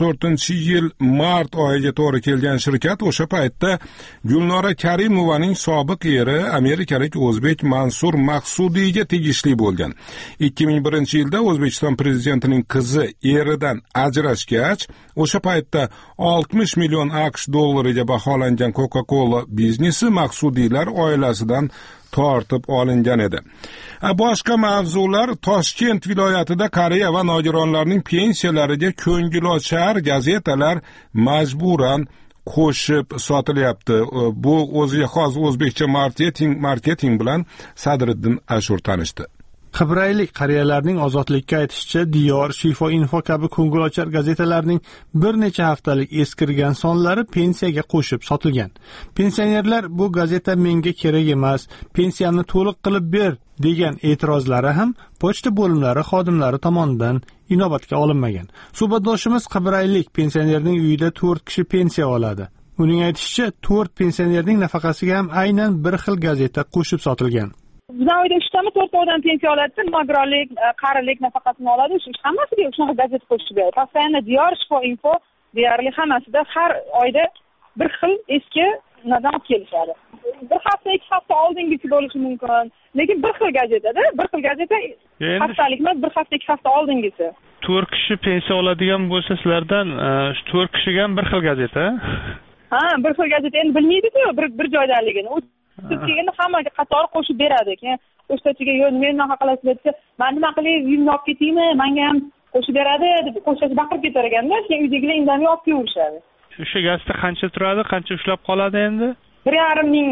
94-yil mart oyiga to'g'ri kelgan shirkat o'sha paytda Gulnora Karimovaning sobiq eri amerikalik o'zbek Mansur Maqsudiyga tegishli bo'lgan. 2001-yilda O'zbekiston prezidentining qizi eridan ajrashgach, o'sha paytda 60 million AQSh dollariga baho baholangan Coca-Cola biznesi maqsudiylar oilasidan tortib olingan edi. Boshqa mavzular: Toshkent viloyatida Koreya va nogironlarning pensiyalariga ko'ngilochar gazetalar majburan qo'shib sotilyapti. Bu o'ziga xos o'zbekcha marketing bilan Sadriddin Ashur tanishdi. Qibraylik qariyalarning ozodlikka aytishicha, Diyor, Shifo Info kabi ko'ngilochar gazetalarning bir necha haftalik eskirgan sonlari pensiyaga qo'shib sotilgan. Pensionerlar bu gazeta menga kerak emas, pensiyamni to'liq qilib ber degan e'tirozlari ham pochta bo'limlari xodimlari tomonidan inobatga olinmagan. Suhbatdoshimiz qibraylik pensionerning uyida 4 kishi pensiya oladi. Uning aytishicha, 4 pensionerning nafaqasiga ham aynan bir xil gazeta qo'shib sotilgan. Bizning uyda 3 tami 4 odam pensiya oladi, nogironlik, qarilik nafaqasini oladi. Hammasiga shunaqa gazeta qo'shib beradi. Postoyanno Diyor, Shifo Info deyarli hammasida har oyda bir xil eski nadan kelishadi. Bir hafta, 2 hafta oldingisi bo'lishi mumkin. Lekin bir xil gazetada, bir xil gazeta haftalik emas, bir hafta, 2 hafta oldingisi. 4 kishi pensiya oladigan bo'lsa, sizlardan 4 kishiga ham bir xil gazeta? Ha, bir xil gazeta endi bilmaydi-ku, bir joydaligini. Keyin hammaga qator qo'shib beradi. Keyin pochtachiga yo'q, men nima qilasizlar desa, men nima qilay, uyimni olib ketaymi, menga ham qo'shib beradi deb pochtachi baqirib ketar ekanda, keyin uydagilar indamay olib kelaverishadi. O'sha gazeta qancha turadi, qancha ushlab qoladi endi? 1,5 ming,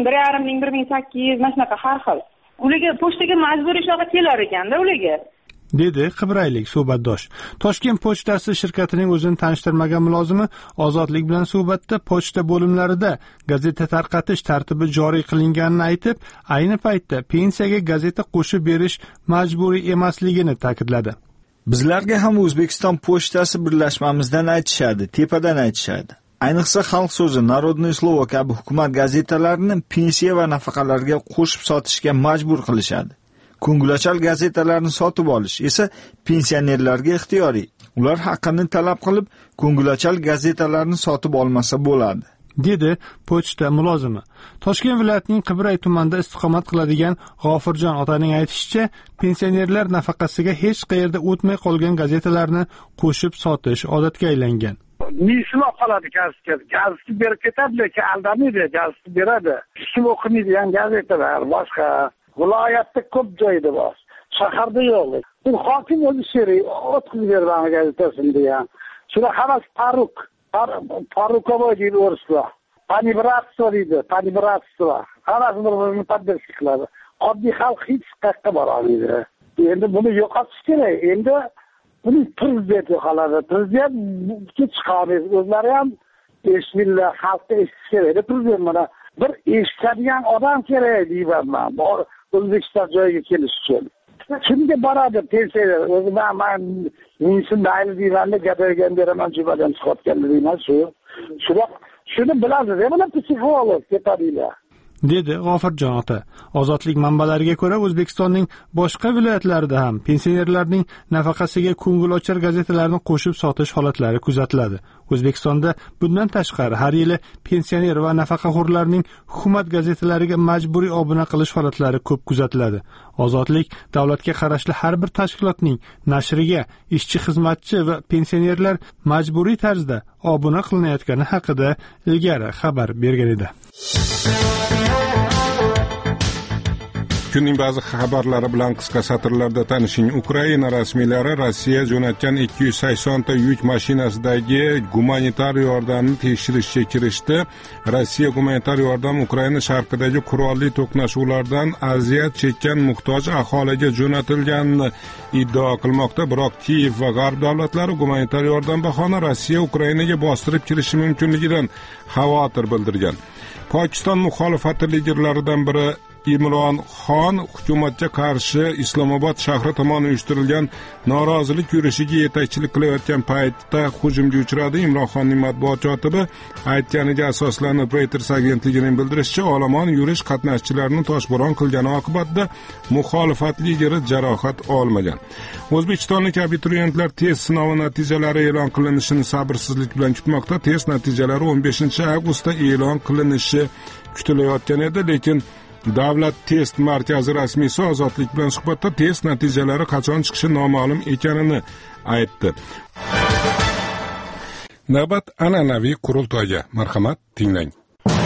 1800, mana shunaqa har xil. Ularga pochtaga majburiy shunaqa kelar ekanda ularga. dedi qibraylik suhbatdosh. Toshkent pochtasi shirkatining o'zini tanishtirmagan mulozimi Ozodlik bilan suhbatda pochta bo'limlarida gazeta tarqatish tartibi joriy qilinganini aytib, ayni paytda pensiyaga gazeta qo'shib berish majburiy emasligini ta'kidladi. Bizlarga ham O'zbekiston pochtasi birlashmamizdan aytishadi, tepadan aytishadi. Ayniqsa Xalq so'zi, Narodnoy slovo kabi hukumat gazetalarini pensiya va nafaqalarga qo'shib sotishga majbur qilishadi. Ko'ngilochar gazetalarni sotib olish esa pensionerlarga ixtiyoriy. Ular haqqini talab qilib, ko'ngilochar gazetalarni sotib olmasa bo'ladi, dedi pochta mulozimi. Toshkent viloyatining Qibray tumanida istiqomat qiladigan G'ofirjon otaning aytishicha, pensionerlar nafaqasiga hech qayerda o'tmay qolgan gazetalarni qo'shib sotish odatga aylangan. Nishlo qoladi gazeta berib ketadi, lekin aldamaydi, gazeta beradi. Kim o'qimaydigan gazetalar boshqa viloyatda ko'p joyda bor, shaharda yo'q. Bu hokim o'zi sherik o'tkazib bergan gazetasini degan. Shuna hamas Parukovo deydi o'rislar. Panibratstvo deydi, panibratstvo. Hammasi bir-birini tadbirlik qiladi. Oddiy xalq hech qayerga bora olmaydi. Endi buni yo'qotish kerak. Endi buni prezident yo'qoladi. Prezident chiqarmaydi. O'zlari ham eshitmaydilar, xalqqa eshitish kerak. Prezident mana bir eshitadigan odam kerak deyman. Bor O'zbekiston joyiga kelish uchun. Kimga boradi pensiyalar? O'zi men minsin mayli deyman, gapirgan beraman, jumadan chiqotgan deyman shu. Shuni bilasiz, mana psixolog ketadilar. dedi G'ofirjon ota. Ozodlik manbalariga ko'ra, O'zbekistonning boshqa viloyatlarida ham pensionerlarning nafaqasiga ko'ngilochar gazetalarni qo'shib sotish holatlari kuzatiladi. O'zbekistonda bundan tashqari har yili pensioner va nafaqaxo'rlarning hukumat gazetalariga majburiy obuna qilish holatlari ko'p kuzatiladi. Ozodlik davlatga qarashli har bir tashkilotning nashriga ishchi, xizmatchi va pensionerlar majburiy tarzda obuna qilinayotgani haqida ilgari xabar bergan edi. Kunning ba'zi xabarlari bilan qisqa satrlarda tanishing. Ukraina rasmiylari Rossiya jo'natgan 280 ta yuk mashinasidagi gumanitar yordamni tekshirishga kirishdi. Rossiya gumanitar yordam Ukraina sharqidagi qurolli to'qnashuvlardan aziyat chekkan muhtoj aholiga jo'natilganini iddao qilmoqda. Biroq Kiyev va G'arb davlatlari gumanitar yordam bahona Rossiya Ukrainaga bostirib kirishi mumkinligidan xavotir bildirgan. Pokiston muxolifati liderlaridan biri Imron Xon hukumatga qarshi Islomobod shahri tomonidan uyushtirilgan norozilik yurishiga yetakchilik qilayotgan paytda hujumga uchradi. Imron Xonning matbuot kotibi aytganiga asoslanib Reuters agentligining bildirishicha, olomon yurish qatnashchilarini toshbo'ron qilgani oqibatida muxolifat lideri jarohat olmagan. O'zbekistonlik abituriyentlar test sinovi natijalari e'lon qilinishini sabrsizlik bilan kutmoqda. Test natijalari 15 avgustda e'lon qilinishi kutilayotgan edi, lekin Davlat test markazi rasmiysi Ozodlik bilan suhbatda test natijalari qachon chiqishi noma'lum ekanini aytdi. Navbat an'anaviy qurultoyga. Marhamat, tinglang.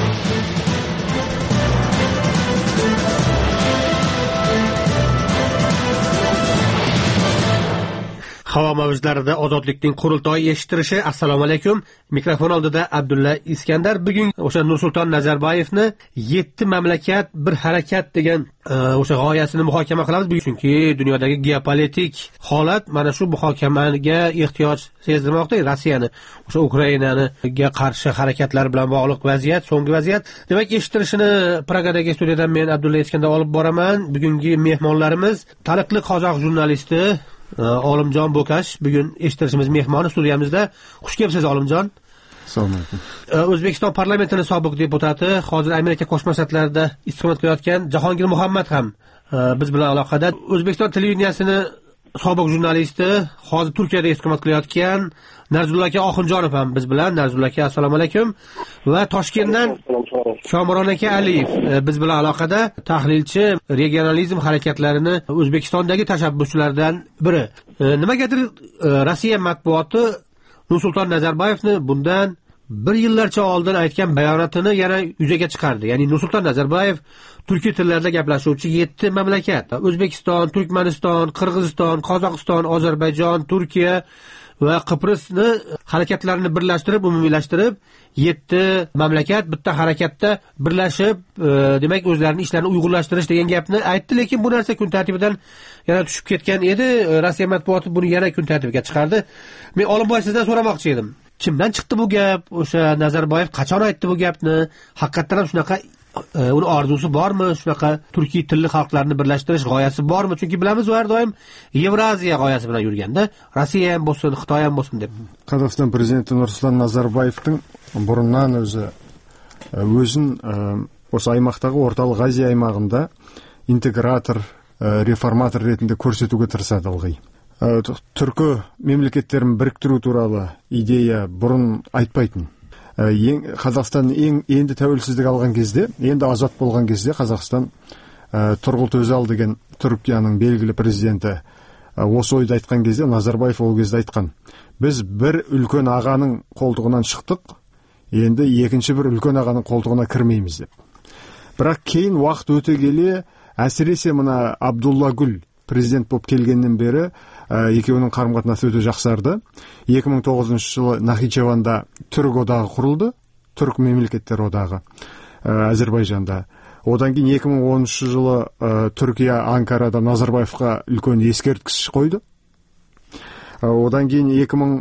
Havo mavjlarida ozodlikning qurultoyi eshittirishi. Assalomu alaykum. Mikrofon oldida Abdulla Iskandar. Bugun o'sha Nursulton Nazarboyevni 7 mamlakat bir harakat degan o'sha g'oyasini muhokama qilamiz. Chunki dunyodagi geopolitik holat mana shu muhokamaga ehtiyoj sezdirmoqda. Rossiyani o'sha Ukrainaga qarshi harakatlar bilan bog'liq vaziyat, so'nggi vaziyat. Demak, eshittirishini Pragadagi studiyadan men Abdulla Iskandar olib boraman. Bugungi mehmonlarimiz taniqli qozoq jurnalisti Olimjon Bo'kash bugun eshittirishimiz mehmoni studiyamizda. Xush kelibsiz Olimjon. Assalomu alaykum. O'zbekiston parlamentining sobiq deputati, hozir Amerika Qo'shma Shtatlarida istiqomat qilayotgan Jahongir Muhammad ham biz bilan aloqada. O'zbekiston televideniyasining sobiq jurnalisti, hozir Turkiyada istiqomat qilayotgan Narzulla aka Oxunjonov ham biz bilan. Narzulla aka, assalomu alaykum. Va Toshkentdan Komron aka Aliyev biz bilan aloqada, tahlilchi, regionalizm harakatlarini O'zbekistondagi tashabbuschilardan biri. Nimagadir Rossiya matbuoti Nursulton Nazarboyevni bundan bir yillarcha oldin aytgan bayonotini yana yuzaga chiqardi. Ya'ni Nursulton Nazarboyev turkiy tillarda gaplashuvchi 7 mamlakat: O'zbekiston, Turkmaniston, Qirg'iziston, Qozog'iston, Ozarbayjon, Turkiya va Qibrosni harakatlarini birlashtirib, umumiylashtirib 7 mamlakat bitta harakatda birlashib, demak o'zlarining ishlarini uyg'unlashtirish degan gapni aytdi, lekin bu narsa kun tartibidan yana tushib ketgan edi. Rossiya matbuoti buni yana kun tartibiga chiqardi. Men Olimboy sizdan so'ramoqchi edim. Kimdan chiqdi bu gap? O'sha Nazarboyev qachon aytdi bu gapni? Haqiqatan ham shunaqa uni orzusi bormi? Shunaqa turkiy tilli xalqlarni birlashtirish g'oyasi bormi? Chunki bilamiz, u har doim Yevroziya g'oyasi bilan yurganda, Rossiya ham bo'lsin, Xitoy ham bo'lsin deb. Qozog'iston prezidenti Nursulton Nazarboyevning burundan o'zin o'sha аймақтағы орталық Азия аймағында интегратор, реформатор ретінде көрсетуге тырысады ылғи. Түркі мемлекеттерін біріктіру туралы идея бұрын айтпайтын. Қазақстан енді тәуелсіздік алған кезде, енді азат болған кезде Қазақстан Тұрғұт Өзал деген Түркияның белгілі президенті осы ойды айтқан кезде Назарбаев ол кезде айтқан: біз бір үлкен ағаның қолтығынан шықтық, енді екінші бір үлкен ағаның қолтығына кірмейміз деп. Бірақ кейін уақыт өте келе, әсіресе мына Абдулла Гүл президент болып келгеннен бері екеуінің қарым-қатынасы өте жақсарды. 2009 жылы Нахичеванда түрік одағы құрылды, түрік мемлекеттер одағы Әзербайжанда. Одан кейін 2013 жылы Түркия Анкарада Назарбаевқа үлкен ескерткіш қойды. Одан кейін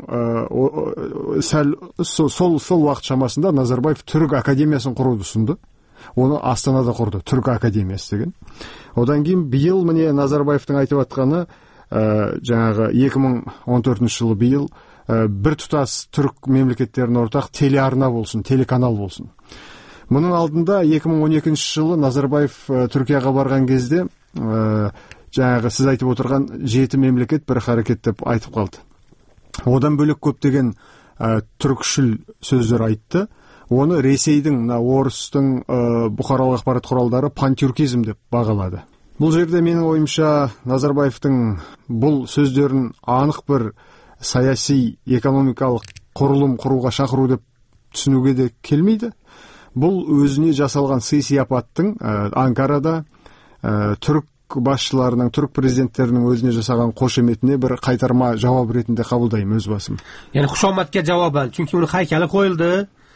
2000 сол уақыт шамасында Назарбаев түрік академиясын құруды ұсынды. Оны Астанада құрды, түрік академиясы деген. Одан кейін биыл міне Назарбаевтың айтып атқаны, жаңағы 2014 жылы биыл бір тұтас түрік мемлекеттерінің ортақ телеарна болсын, телеканал болсын. Мұның алдында 2012 жылы Назарбаев Түркияға барған кезде жаңағы сіз айтып отырған 7 мемлекет бір харекет деп айтып қалды. Одан бөлек көптеген түркшіл сөздер айтты. Оны Ресейдің, орыстың бұқаралық ақпарат құралдары пантюркизм деп бағалады. Бұл жерде менің ойымша Назарбаевтың бұл сөздерін анық бір саяси, экономикалық құрылым құруға шақыру деп түсінуге де келмейді. Бұл өзіне жасалған сый-сияпаттың Анкарада түрік басшыларының, түрік президенттерінің өзіне жасаған қошеметіне бір қайтарма жауап ретінде қабылдаймын өз басым. Яғни xushomadga javoban, chunki uni haykali qo'yildi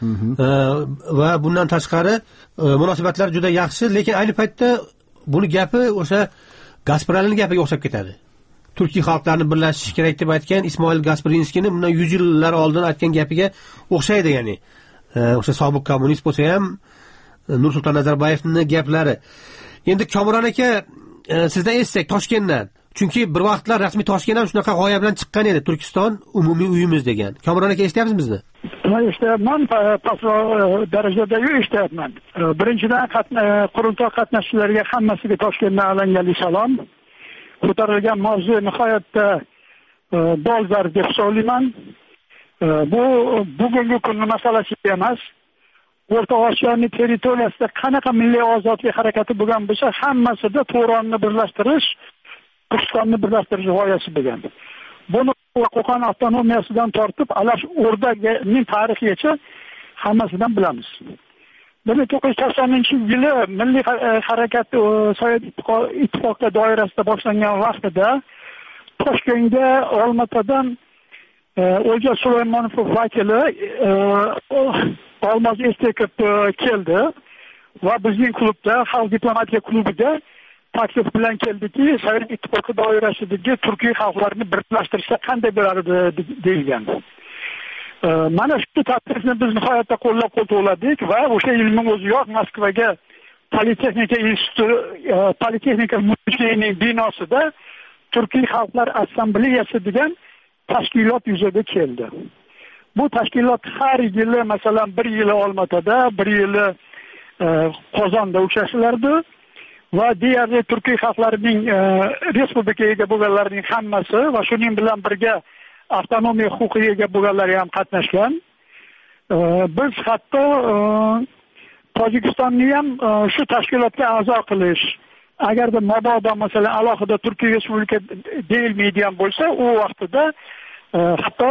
va bundan tashqari munosabatlar juda yaxshi, lekin ayni paytda buni gapi o'sha Gasparalning gapiga o'xshab ketadi. Turkiy xalqlarni birlashish kerak deb aytgan Ismoil Gasparinskiyni bundan 100 yillar oldin aytgan gapiga o'xshaydi, ya'ni o'sha sobiq kommunist bo'lsa ham Nursulton Nazarboyevning gaplari. Endi Komron aka, sizdan eshitsak Toshkentdan. Chunki bir vaqtlar rasmiy Toshkent ham shunaqa g'oya bilan chiqqan edi, Turkiston umumiy uyimiz degan. Komron aka, eshityapsiz bizni? Eshitayapman, pastroq darajada eshitayapman. Birinchidan qurultoy qatnashchilariga hammasiga Toshkentdan alangali salom. Ko'tarilgan mavzu nihoyatda dolzarb deb hisoblayman. Bu bugungi kunning masalasi emas. O'rta Osiyoning territoriyasida qanaqa milliy ozodlik harakati bo'lgan bo'lsa, hammasida To'ronni birlashtirish, Turkistonni birlashtirish g'oyasi bo'lgan. Buni Qo'qon avtonomiyasidan tortib, Alash O'rdaning tarixigacha hammasidan bilamiz. 1990-yili milliy harakat Sovet ittifoqi doirasida boshlangan vaqtida Toshkentga Olmaotadan O'lja Sulaymonov vakili Olmaz Estekov keldi va bizning klubda, Xalq diplomatiya klubida taklif bilan keldiki, Sovet ittifoqi doirasidagi turkiy xalqlarni birlashtirsa qanday bo'lardi degan. Mana shu taklifni biz nihoyatda qo'llab-quvvatladik va o'sha yilning o'ziyoq Moskvaga Politexnika instituti, Politexnika muzeyining binosida Turkiy xalqlar assambleyasi degan tashkilot yuzaga keldi. Bu tashkilot har yili, masalan, bir yili Olmaotada, bir yili Qozonda uchrashilardi va deyarli Turkiy xalqlarining respublikaga ega bo'lganlarning hammasi va shuning bilan birga avtonomiya huquqiga ega bo'lganlar ham qatnashgan. Biz hatto Tojikistonni ham shu tashkilotga a'zo qilish, agarda mabodo masalan alohida Turkiya Respublika deyilmaydigan bo'lsa, u vaqtida hatto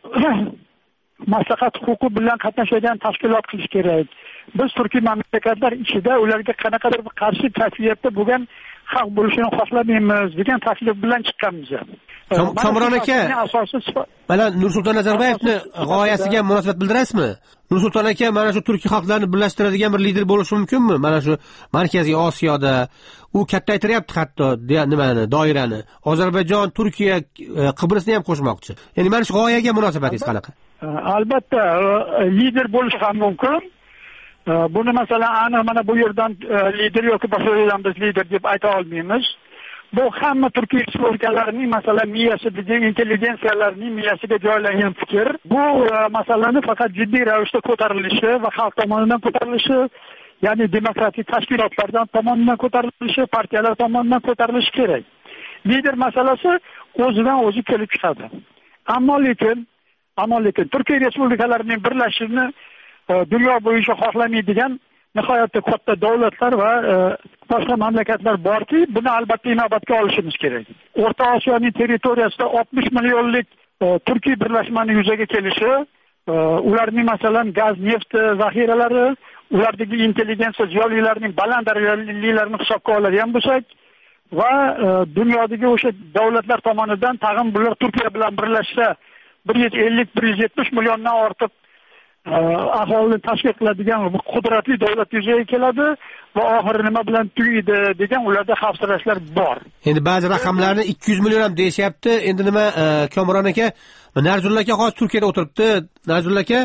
maslahat huquqi bilan qatnashadigan tashkilot qilish kerak. Biz Turkiy mamlakatlar ichida ularga qanaqadir bir qarshi kayfiyatda bo'lgan xalq bo'lishini xohlamaymiz degan taklif bilan chiqqanmiz. Kamron aka, mana Nursulton Nazarboyevni g'oyasiga munosabat bildirasizmi? Nursulton aka mana shu turkiy xalqlarni birlashtiradigan bir lider bo'lishi mumkinmi? Mana shu Markaziy Osiyoda u kattaytiryapti hatto nimani, doirani. Ozarbayjon, Turkiya, Qibrosni ham qo'shmoqchi. Ya'ni mana shu g'oyaga munosabatingiz qanaqa? Albatta, lider bo'lishi ham mumkin. Buni masalan aniq mana bu yerdan lider yoki boshqa yerdan biz lider deb ayta olmaymiz. Bu hamma Turkiya respublikalarining masalan miyasidagi intelligensiyalarning miyasiga joylangan fikr. Bu masalani faqat jiddiy ravishda ko'tarilishi va xalq tomonidan ko'tarilishi, ya'ni demokratik tashkilotlardan tomonidan ko'tarilishi, partiyalar tomonidan ko'tarilishi kerak. Lider masalasi o'zidan o'zi kelib chiqadi. Ammo lekin Turkiya respublikalarining birlashishini dunyo bo'yicha xohlamaydigan nihoyatda katta davlatlar va boshqa mamlakatlar borki, buni albatta inobatga olishimiz kerak. O'rta Osiyoning territoriyasida 60 millionlik turkiy birlashmani yuzaga kelishi, ularning masalan gaz, neft zaxiralari, ulardagi intelligensiya ziyolilarining baland darajalilarini hisobga oladigan bo'lsak va dunyodagi o'sha davlatlar tomonidan tag'in bular Turkiya bilan birlashsa 150-170 milliondan ortiq aholini tashkil qiladigan qudratli davlat yuzaga keladi va oxiri nima bilan tugaydi degan ularda xavfsirashlar bor. Endi ba'zi raqamlarni 200 million ham deyishyapti. Endi nima Kamron aka, Narzullo aka hozir Turkiyada o'tiribdi. Narzullo aka,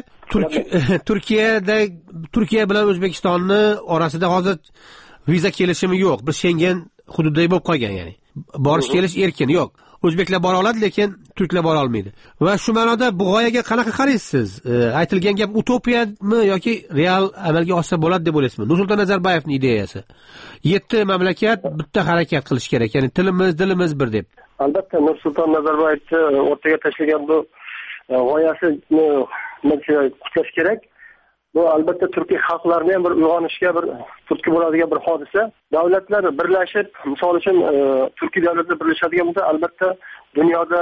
Turkiya bilan O'zbekistonni orasida hozir viza kelishimi yo'q. Bir Schengen hududida bo'lib qolgan, ya'ni borish kelish erkin yo'q. O'zbeklar bora oladi, lekin turklar bora olmaydi. Va shu ma'noda bu g'oyaga qanaqa qaraysiz? Aytilgan gap utopiyami yoki real amalga oshsa bo'ladi deb o'ylaysizmi? Nursulton Nazarboyevning ideyasi. 7 mamlakat bitta harakat qilish kerak, ya'ni dilimiz bir deb. Albatta Nursulton Nazarboyevni o'rtaga tashlagan bu g'oyasini qutlash kerak. Bu albatta turkiy xalqlarni ham bir uyg'onishga bir turtki bo'ladigan bir hodisa. Davlatlar birlashib, misol uchun turkiy davlatlar birlashadigan bo'lsa, albatta dunyoda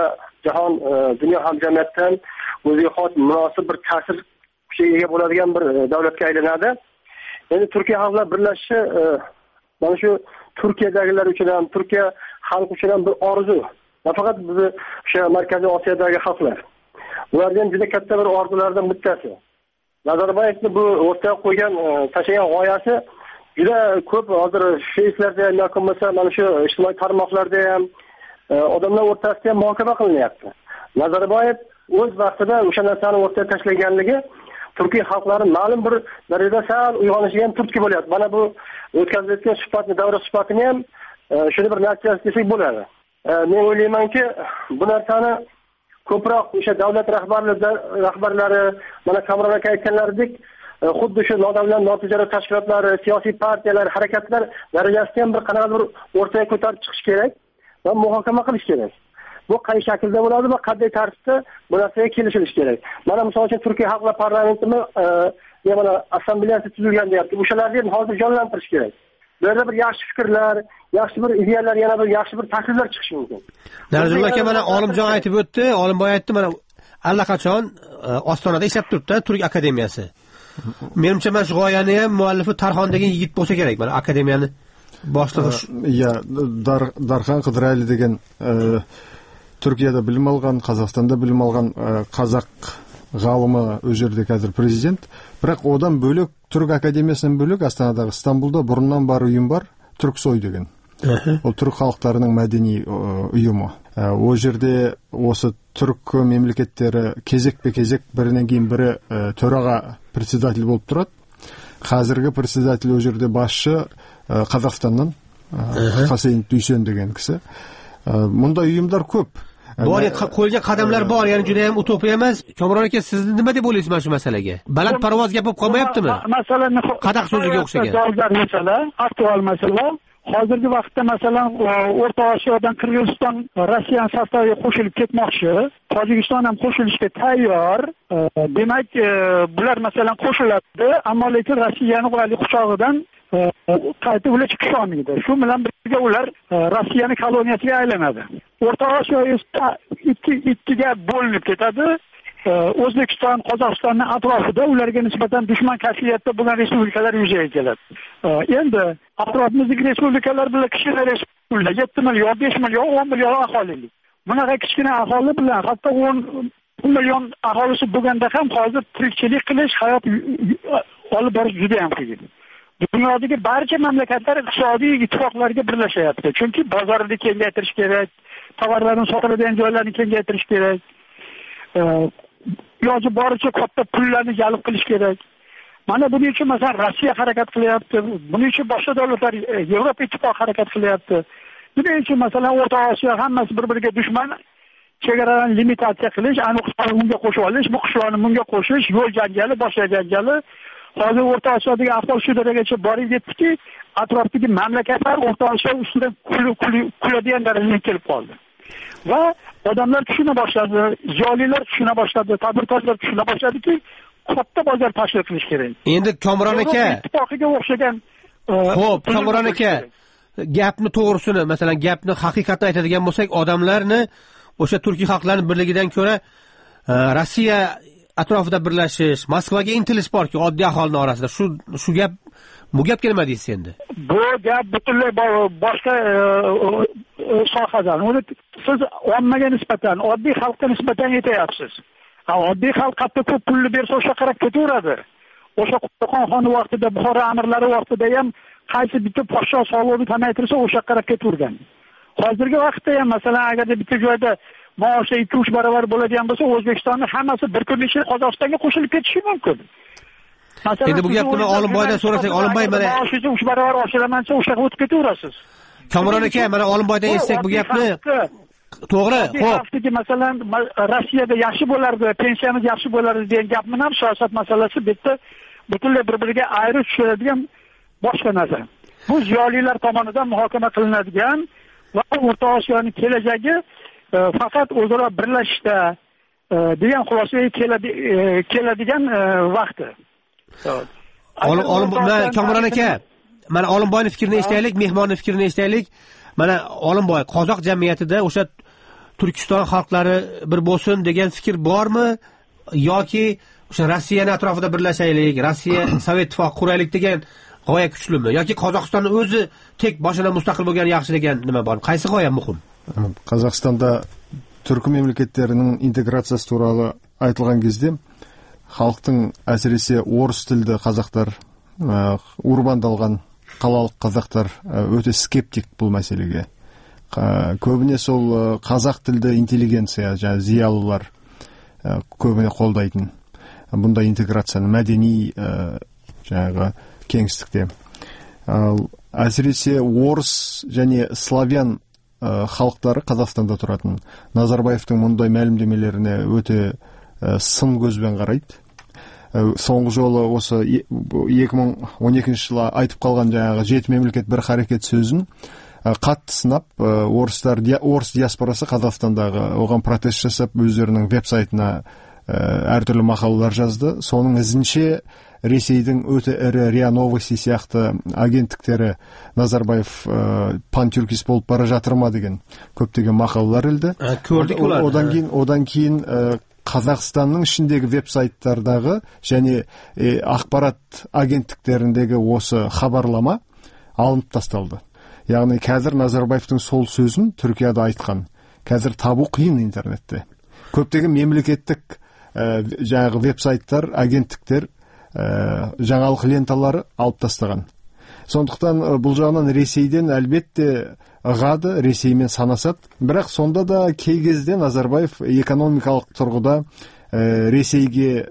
dunyo hamjamiyatdan o'ziga xos munosib bir ta'sir kuchiga ega bo'ladigan bir davlatga aylanadi. Endi turkiy xalqlar birlashishi mana shu Turkiyadagilar uchun ham, Turkiya xalqi uchun ham bir orzu. Nafaqat bizni o'sha Markaziy Osiyodagi xalqlar. Ulardan juda katta bir orzulardan bittasi. Nazarboyevni bu o'rtaga qo'ygan tashlagan g'oyasi juda ko'p hozir Facebook'da yoki bo'lmasa mana shu ijtimoiy tarmoqlarda ham odamlar o'rtasida ham muhokama qilinyapti. Nazarboyev o'z vaqtida o'sha narsani o'rtaga tashlaganligi Turkiy xalqlari ma'lum bir darajada sal uyg'onishiga ham turtki bo'lyapti. Mana bu o'tkazilayotgan suhbatni, davra suhbatini ham shuni bir natijasi desak bo'ladi. Men o'ylaymanki, bu narsani ko'proq o'sha davlat rahbarlari mana Kamron aka aytganlaridek xuddi shu nodavlat notijorat tashkilotlari, siyosiy partiyalar, harakatlar darajasida ham bir qanaqadir bir o'rtaga ko'tarib chiqish kerak va muhokama qilish kerak. Bu qay shaklda bo'ladi va qanday tartibda bu narsaga kelishilishi kerak. Mana misol uchun Turkiya xalqlar parlamentimi mana assambleyasi tuzilgan deyapti. O'shalarni ham hozir jonlantirish kerak. Bu yerda bir yaxshi fikrlar, yaxshi bir ideyalar, yana bir yaxshi bir takliflar chiqishi mumkin. Narzullo aka mana Olimjon aytib o'tdi, Olimboy aytdi, mana allaqachon Ostonada ishlab turibdi Turk akademiyasi. Menimcha mana shu g'oyani ham muallifi Tarxon degan yigit bo'lsa kerak, mana akademiyani boshlig'i. Darxon Qidirayli degan Түркияда білім алған, Қазақстанда білім алған қазақ ғалымы ол жерде қазір президент. Бірақ одан бөлек, Түрік академиясынан бөлек Астанадағы Стамбулда бұрыннан бар ұйым бар, Түрксой деген. Ол түрік халықтарының мәдени ұйымы. Ол жерде осы түрік мемлекеттері кезекпе-кезек бірінен кейін бірі төраға председатель болып тұрады. Қазіргі председатель ол жерде басшы Қазақстаннан Хасейн Дүйсен деген кісі. Мұндай ұйымдар көп. Bor, qo'yilgan qadamlar bor, ya'ni juda ham utopiya emas. Kamron aka, siz nima deb o'ylaysiz mana shu masalaga? Baland parvoz gap bo'lib qolmayaptimi? Masalan, qadaq so'ziga o'xshagan. Dolzarb masala, aktual masala. Hozirgi vaqtda masalan O'rta Osiyodan Qirg'iziston Rossiya safiga qo'shilib ketmoqchi, Tojikiston ham qo'shilishga tayyor. Demak, bular masalan qo'shiladi, ammo lekin Rossiyani qo'yali quchog'idan qaytib ular chiqisha olmaydi. Shu bilan birga ular Rossiyani koloniyasiga aylanadi. O'rta Osiyo esa ikkiga bo'linib ketadi. O'zbekiston, Qozog'istonning atrofida ularga nisbatan dushman kayfiyatda bo'lgan respublikalar yuzaga keladi. Endi atrofimizdagi respublikalar bilan kichkina respublika 7 million, 5 million, 10 million aholi. Bunaqa kichkina aholi bilan hatto 10 million aholisi bo'lganda ham hozir tirikchilik qilish, hayot olib borish juda ham qiyin. Dunyodagi barcha mamlakatlar iqtisodiy ittifoqlarga birlashyapti. Chunki bozorni kengaytirish kerak, tovarlarni sotiladigan joylarni kengaytirish kerak. Iloji boricha katta pullarni jalb qilish kerak. Mana buning uchun masalan Rossiya harakat qilyapti. Buning uchun boshqa davlatlar Yevropa ittifoqi harakat qilyapti. Buning uchun masalan O'rta Osiyo hammasi bir-biriga dushman, chegaralarni limitatsiya qilish, aniqlarni bunga qo'shib olish, bu qishlarni bunga qo'shish, yo'l janjali, boshqa janjali. Hozir O'rta Osiyodagi ahvol shu darajagacha borib yetdiki, atrofdagi mamlakatlar O'rta Osiyo ustidan kuladigan darajaga kelib qoldi. Va odamlar tushuna boshladi, ziyolilar tushuna boshladi, tadbirkorlar tushuna boshladiki, katta bozor tashkil qilish kerak. Endi Kamron aka, ittifoqiga o'xshagan. Xo'p, Kamron aka, gapni to'g'risini, masalan, gapni haqiqatni aytadigan bo'lsak, odamlarni o'sha turkiy xalqlarning birligidan ko'ra Rossiya atrofida birlashish, Moskvaga intilish borki, oddiy aholining orasida. Shu gap, bu gapga nima deysiz endi? Bu gap butunlay boshqa sohadan. Uni siz ommaga nisbatan, oddiy xalqqa nisbatan aytyapsiz. Oddiy xalq katta ko'p pulni bersa o'sha qarab ketaveradi. O'sha Qo'qon xoni vaqtida, Buxoro amirlari vaqtida ham qaysi bitta podsho solig'ini kamaytirsa o'sha qarab ketavergan. Hozirgi vaqtda ham masalan agarda bitta joyda maoshi 2-3 barobar bo'ladigan bo'lsa, O'zbekistonning hammasi bir kun ichida Qozog'istonga qo'shilib ketishi mumkin. Endi bu gapni Olimboydan so'rasak, Olimboy mana maoshingizni 3 barobar oshiramancha o'sha yerga o'tib ketaverasiz. Kamron aka, mana Olimboydan eshitsak bu gapni. To'g'ri, xo'p. Masalan, Rossiyada yaxshi bo'lardi, pensiyamiz yaxshi bo'lardi degan gapni ham siyosat masalasi bitta butunlay bir-biriga ayrib tushadigan boshqa narsa. Bu ziyolilar tomonidan muhokama qilinadigan va O'rta Osiyoning kelajagi faqat o'zaro birlashishda degan xulosaga keladigan vaqti. Kamron aka, mana Olimboyning fikrini eshitaylik, mehmonning fikrini eshitaylik. Mana Olimboy, qozoq jamiyatida o'sha Turkiston xalqlari bir bo'lsin degan fikr bormi yoki o'sha Rossiyaning atrofida birlashaylik, Rossiya Sovet ittifoqi quraylik degan g'oya kuchlimi yoki Qozog'iston o'zi tek boshidan mustaqil bo'lgan yaxshi degan nima bor? Qaysi g'oya muhim? Qozog'istonda turk memлекеттерінің интеграциясы туралы айтылған кезде халықтың әсіресе орыс тілді қазақтар, урбандалған қалалық қазақтар өте скептик бұл мәселеге. Көбіне сол қазақ тілді интеллигенция, зиялылар көбіне қолдайтын бұндай интеграцияны мәдени кеңістікте. Әсіресе орыс және славян халықтары Қазақстанда тұратын Назарбаевтың мұндай мәлімдемелеріне өте сын көзбен қарайды. Соңғы жолы осы 2012 жылы айтып қалған жаңағы 7 мемлекет бір харекет сөзін қатты сынап, орыс диаспорасы Қазақстандағы оған протест жасап, өздерінің веб-сайтына әртүрлі мақалалар жазды. Соның ізінше Ресейдің өте ірі РИА Новости сияқты агенттіктері Назарбаев пантюркист болып бара жатыр ма деген көптеген мақалалар ілді. Одан кейін Қазақстанның ішіндегі веб-сайттардағы және ақпарат агенттіктеріндегі осы хабарлама алынып тасталды. Яғни қазір Назарбаевтың сол сөзін Түркияда айтқан қазір табу қиын интернетте. Көптеген мемлекеттік жаңағы веб-сайттар, агенттіктер жаңалық ленталары алып тастаған. Сондықтан бұл жағынан Ресейден әлбетте ығады, Ресеймен санасады. Бірақ сонда да кей кезде Назарбаев экономикалық тұрғыда Ресейге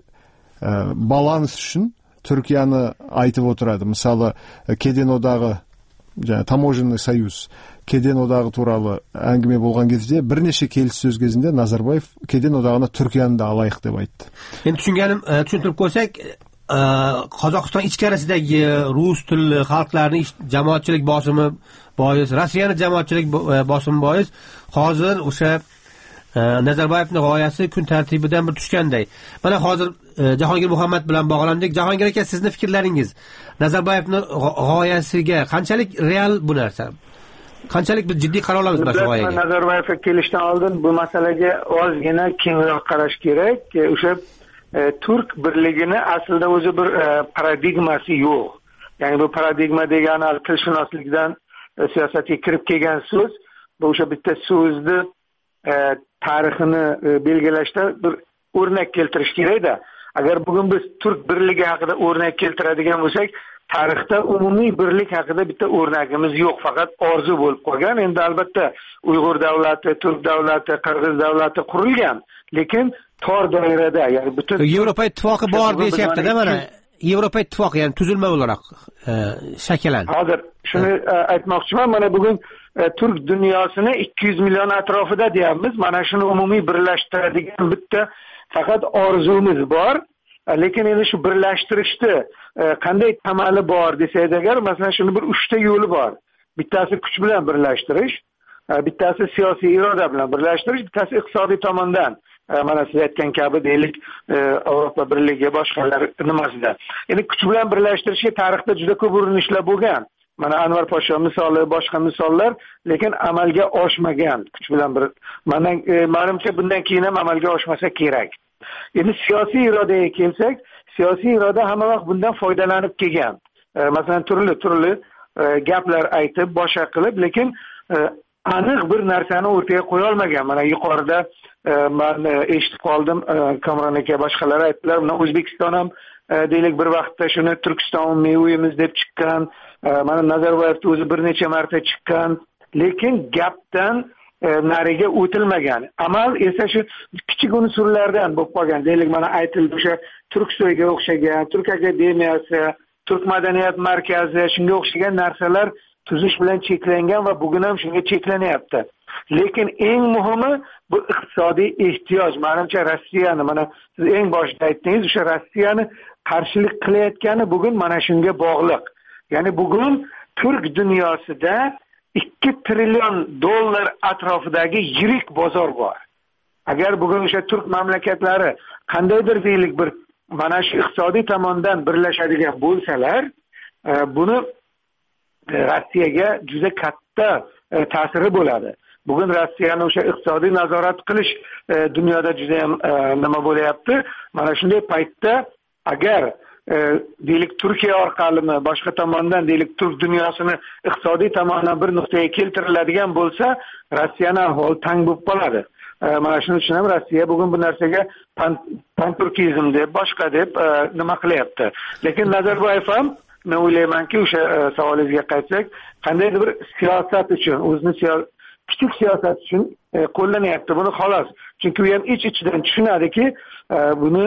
баланс үшін Түркияны айтып отырады. Мысалы, кеден одағы, таможенный союз, кеден одағы туралы әңгіме болған кезде бірнеше келіссөз кезінде Назарбаев кеден одағына Түркияны да алайық деп айтты. Енді tushuntirib ko'rsak, Qozog'iston ichkarisidagi rus tilli xalqlarning jamoatchilik bosimi bois, Rossiyani jamoatchilik bosimi bois hozir o'sha Nazarbayevning g'oyasi kun tartibidan bir tushganday. Mana hozir Jahongir Muhammad bilan bog'landik. Jahongir aka, sizning fikrlaringiz Nazarbayevning g'oyasiga qanchalik real bu narsa? Qanchalik biz jiddiy qarorlarmiz mana shu g'oyaga? Nazarbayevga kelishdan oldin bu masalaga ozgina kengroq qarash kerak. O'sha Turk birligini aslida o'zi bir paradigmasi yo'q. Ya'ni bu paradigma degani tilshunoslikdan siyosatga kirib kelgan so'z. Bu o'sha bitta so'zni tarixini belgilashda bir o'rnak keltirish kerak-da. Agar bugun biz Turk birligi haqida o'rnak keltiradigan bo'lsak, tarixda umumiy birlik haqida bitta o'rnagimiz yo'q, faqat orzu bo'lib qolgan. Endi albatta Uyg'ur davlati, Turk davlati, Qirg'iz davlati qurilgan, lekin tor doirada, ya'ni butun Yevropa ittifoqi bor deyapti-da mana. Yevropa ittifoqi, ya'ni tuzilma o'laroq shakllanadi. Hozir shuni aytmoqchiman, mana bugun Turk dunyosini 200 million atrofida deyapmiz. Mana shuni umumiy birlashtiradigan bitta faqat orzumiz bor. Lekin endi shu birlashtirishni qanday tamali bor desangiz agar, masalan, shuni bir 3 ta yo'li bor. Bittasi kuch bilan birlashtirish, bittasi siyosiy iroda bilan birlashtirish, bittasi iqtisodiy tomondan. Mana siz aytgan kabi deylik Avropa Birligi boshqalar nimasida. Endi kuch bilan birlashtirishga tarixda juda ko'p urinishlar bo'lgan. Mana Anvar Pasho misoli, boshqa misollar, lekin amalga oshmagan kuch bilan bir. Menimcha bundan keyin ham amalga oshmasa kerak. Endi siyosiy irodaga kelsak, siyosiy iroda hamma vaqt bundan foydalanib kelgan. Masalan, turli gaplar aytib, boshqa qilib, lekin aniq bir narsani o'rtaga qo'ya olmagan. Mana yuqorida men eshitib qoldim, Kamron aka boshqalar aytdilar, mana O'zbekiston ham deylik bir vaqtda shuni Turkiston mevuyimiz deb chiqqan, mana Nazarbayev o'zi bir necha marta chiqqan, lekin gapdan nariga o'tilmagan. Amal esa shu kichik unsurlardan bo'lib qolgan. Deylik mana aytildi, o'sha Turksoyga o'xshagan, Turk akademiyasi, Turk madaniyat markazi, shunga o'xshagan narsalar tuzish bilan cheklangan va bugun ham shunga cheklanyapti. Lekin eng muhimi bu iqtisodiy ehtiyoj. Menimcha Rossiyani, mana siz eng boshida aytdingiz, o'sha Rossiyani qarshilik qilayotgani bugun mana shunga bog'liq. Ya'ni bugun Turk dunyosida 2 trillion dollar atrofidagi yirik bozor bor. Agar bugun o'sha Turk mamlakatlari qandaydir deylik bir mana shu iqtisodiy tomondan birlashadigan bo'lsalar, buni Rossiyaga juda katta ta'siri bo'ladi. Bugun Rossiyani o'sha iqtisodiy nazorat qilish dunyoda juda ham nima bo'layapti. Mana shunday paytda agar deylik Turkiya orqalimi boshqa tomondan deylik Turk dunyosini iqtisodiy tomondan bir nuqtaga keltiriladigan bo'lsa, Rossiyani ahvoli tang bo'lib qoladi. Mana shuning uchun ham Rossiya bugun bu narsaga panturkizm deb, boshqa deb nima qilyapti. Lekin Nazarbayev ham men o'ylaymanki, o'sha savolingizga qaytsak, qandaydir bir siyosat uchun, o'zini kichik siyosat uchun qo'llanyapti buni xolos. Chunki u ham ich-ichidan tushunadiki, buni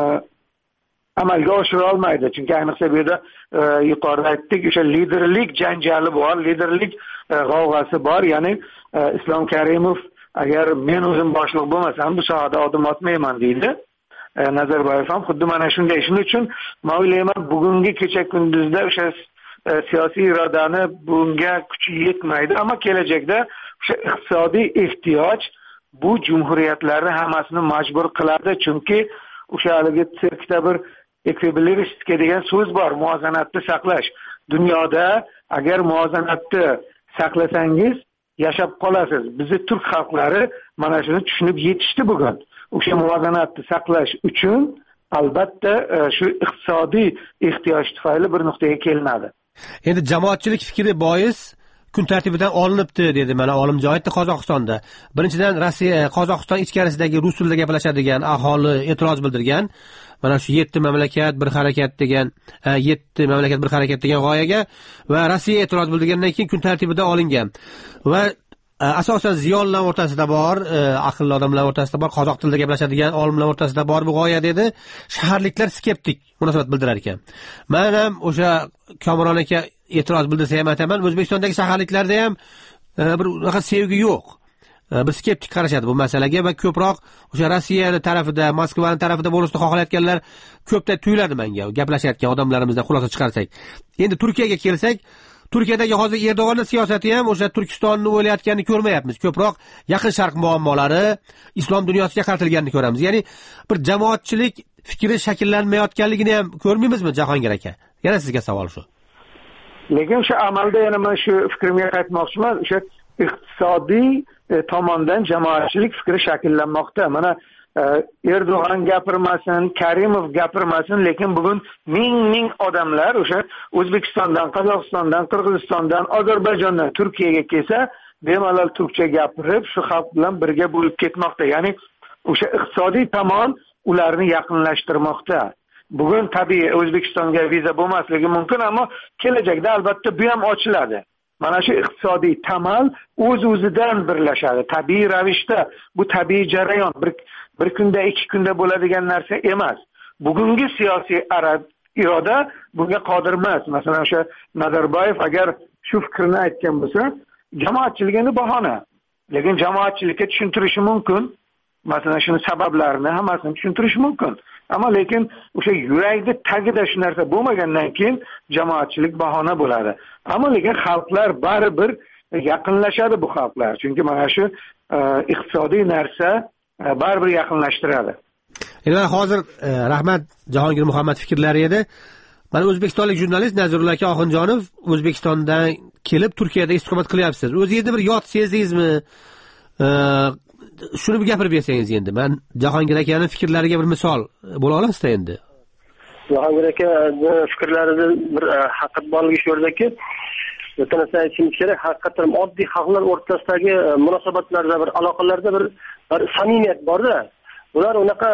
amalga oshira olmaydi. Chunki ayniqsa bu yerda yuqorida aytdik, o'sha liderlik janjali bor, liderlik g'avg'asi bor. Ya'ni Islom Karimov agar men o'zim boshliq bo'lmasam, bu sohada odim otmayman deydi. Nazarbayev ham xuddi mana shunday. Shuning uchun men o'ylayman, bugungi kecha kunduzda o'sha siyosiy irodani bunga kuchi yetmaydi, ammo kelajakda o'sha iqtisodiy ehtiyoj bu jumhuriyatlarni hammasini majbur qiladi. Chunki o'sha haligi sirkda bir ekvilibristika degan so'z bor, muvozanatni saqlash. Dunyoda agar muvozanatni saqlasangiz yashab qolasiz. Bizni turk xalqlari mana shuni tushunib yetishdi bugun. O'sha muvozanatni saqlash uchun albatta shu iqtisodiy ehtiyoj tufayli bir nuqtaga kelinadi. Endi jamoatchilik fikri bois kun tartibidan olinibdi dedi mana olimjon aytdi Qozog'istonda. Birinchidan Rossiya Qozog'iston ichkarisidagi rus tilida gaplashadigan aholi e'tiroz bildirgan. Mana shu 7 mamlakat bir harakat degan 7 mamlakat bir harakat degan g'oyaga va Rossiya e'tiroz bildirgandan keyin kun tartibida olingan. Va asosan ziyolilar o'rtasida bor, aqlli odamlar o'rtasida bor, qozoq tilida gaplashadigan olimlar o'rtasida bor bu g'oya dedi. Shaharliklar skeptik munosabat bildirar ekan. Men ham o'sha Kamron aka e'tiroz bildirsa ham aytaman, O'zbekistondagi shaharliklarda ham bir unaqa sevgi yo'q. Bir skeptik qarashadi bu masalaga va ko'proq o'sha Rossiyaning tarafida, Moskvaning tarafida bo'lishni xohlayotganlar ko'pda tuyuladi menga, gaplashayotgan odamlarimizdan xulosa chiqarsak. Endi Turkiyaga kelsak, Turkiyadagi hozir Erdo'g'onning siyosati ham o'sha Turkistonni o'ylayotganini ko'rmayapmiz. Ko'proq Yaqin Sharq muammolari, islom dunyosiga qaratilganini ko'ramiz. Ya'ni bir jamoatchilik fikri shakllanmayotganligini ham ko'rmaymizmi Jahongir aka? Yana sizga savol shu. Lekin shu amalda yana men shu fikrimga qaytmoqchiman. O'sha iqtisodiy tomondan jamoatchilik fikri shakllanmoqda. Mana Erdo'g'on gapirmasin, Karimov gapirmasin, lekin bugun ming odamlar o'sha O'zbekistondan, Qozog'istondan, Qirg'izistondan, Ozarbayjondan Turkiyaga kelsa, bemalol turkcha gapirib, shu xalq bilan birga bo'lib ketmoqda. Ya'ni o'sha iqtisodiy tomon ularni yaqinlashtirmoqda. Bugun tabiiy O'zbekistonga viza bo'lmasligi mumkin, ammo kelajakda albatta bu ham ochiladi. Mana shu iqtisodiy tamal o'z-o'zidan birlashadi. Tabiiy ravishda bu tabiiy jarayon bir kunda, 2 kunda bo'ladigan narsa emas. Bugungi siyosiy iroda bunga qodir emas. Masalan, o'sha Nazarboyev agar shu fikrni aytgan bo'lsa, jamoatchilik endi bahona. Lekin jamoatchilikka tushuntirishi mumkin. Masalan, shuni sabablarini hammasini tushuntirish mumkin. Ammo lekin o'sha yurakda tagida shu narsa bo'lmagandan keyin jamoatchilik bahona bo'ladi. Ammo lekin xalqlar baribir yaqinlashadi bu xalqlar. Chunki mana shu iqtisodiy narsa baribir yaqinlashtiradi. Endi hozir rahmat Jahongir Muhammad fikrlari edi. Mana o'zbekistonlik jurnalist Nazrullo aka Oxunjonov O'zbekistondan kelib Turkiyada istiqomat qilyapsiz. O'zingizni bir yot sezdingizmi? Shuni bir gapirib bersangiz endi. Men Jahongir akaning fikrlariga bir misol bo'la olamsiz endi? Jahongir aka fikrlarida bir haqiqat borligi shu yerdaki, o'tanasa aytishim kerak, haqiqatan oddiy xalqlar o'rtasidagi munosabatlarda, bir aloqalarda bir samimiyat borda. Ular unaqa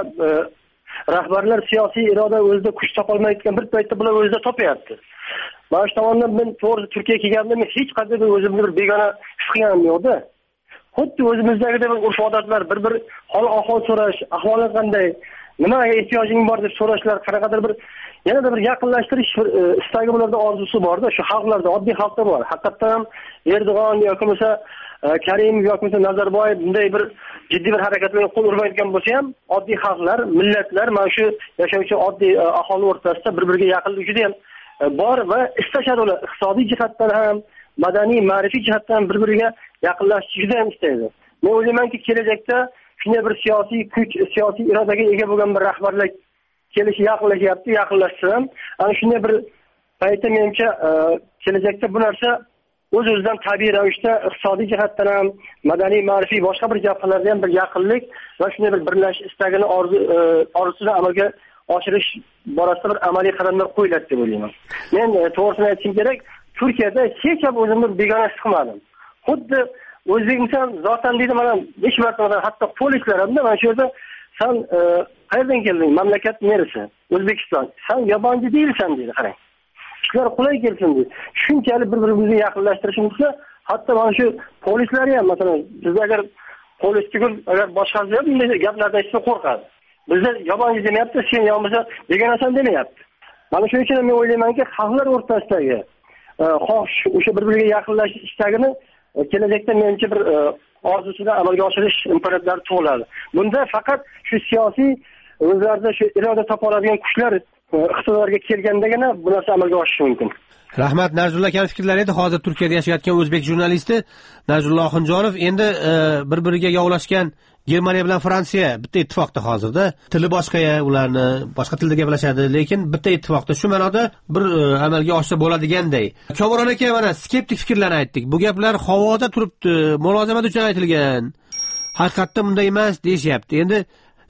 rahbarlar siyosiy iroda o'zida kuch topolmayotgan bir paytda bular o'zida topyapti. Mana shu tomondan men to'g'ri Turkiyaga kelganimda men hech qanday bir o'zimni bir begona his qilganim yo'qda. Xuddi o'zimizdagidek bir urf-odatlar, bir hol ahvol so'rash, ahvoling qanday, nimaga ehtiyojing bor deb so'rashlar, qanaqadir bir yanada bir yaqinlashtirish istagi ularda orzusi borda, shu xalqlarda, oddiy xalqda bor. Haqiqatan Erdo'g'on yoki bo'lsa Karimov yoki bo'lsa Nazarboyev bunday bir jiddiy bir harakatlarga qo'l urmayotgan bo'lsa ham, oddiy xalqlar, millatlar mana shu yashovchi oddiy aholi o'rtasida bir-biriga yaqinlik juda ham bor va istashadi ular iqtisodiy jihatdan ham, madaniy, ma'rifiy jihatdan bir-biriga yaqinlashishni juda ham istaydi. Men o'ylaymanki, kelajakda shunday bir siyosiy kuch, siyosiy irodaga ega bo'lgan bir rahbarlar kelishi yaqinlashsa ham, ana shunday bir paytda menimcha kelajakda bu narsa o'z-o'zidan tabiiy ravishda iqtisodiy jihatdan ham, madaniy, ma'rifiy boshqa bir jihatlarda ham bir yaqinlik va shunday bir birlashish istagini orzusini amalga oshirish borasida bir amaliy qadamlar qo'yiladi deb o'ylayman. Men to'g'risini aytishim kerak, Turkiyada hech ham o'zimni begona his qilmadim. Xuddi O'zbekiston zotan deydi, mana hech marta hatto polislar hamda mana shu yerda sen qayerdan kelding? Mamlakat neresi? O'zbekiston. Sen yabancı değilsen deydi, qarang. Ishlar qulay kelsin deydi. Shunchalik bir-birimizni yaqinlashtirishimizda hatto mana shu polislar ham masalan siz agar polis tugul agar boshqasi ham bunday gaplardan eshitsa qo'rqadi. Bizda yabancı demayapti, sen yo'qmasa begonasan demayapti. Mana shuning uchun men o'ylaymanki, xalqlar o'rtasidagi xohish o'sha bir-biriga yaqinlashish istagini kelajakda menimcha bir orzusini amalga oshirish imkoniyatlari tug'iladi. Bunda faqat shu siyosiy o'zlarida shu iroda topa oladigan kuchlar iqtidorga kelgandagina bu narsa amalga oshishi mumkin. Rahmat Nazrullo aka fikrlari edi. Hozir Turkiyada yashayotgan o'zbek jurnalisti Nazrullo Oxunjonov endi bir-biriga yovlashgan Germaniya bilan Fransiya bitta ittifoqda hozirda. Tili boshqa, ularni boshqa tilda gaplashadi, lekin bitta ittifoqda. Shu ma'noda bir amalga oshsa bo'ladiganday. Kamron aka mana skeptik fikrlarni aytdik. Bu gaplar havoda turibdi, mulozamat uchun aytilgan. Haqiqatda bunday emas deyishyapti. Endi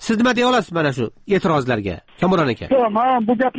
siz nima deya olasiz mana shu e'tirozlarga, Kamron aka? Yo'q, men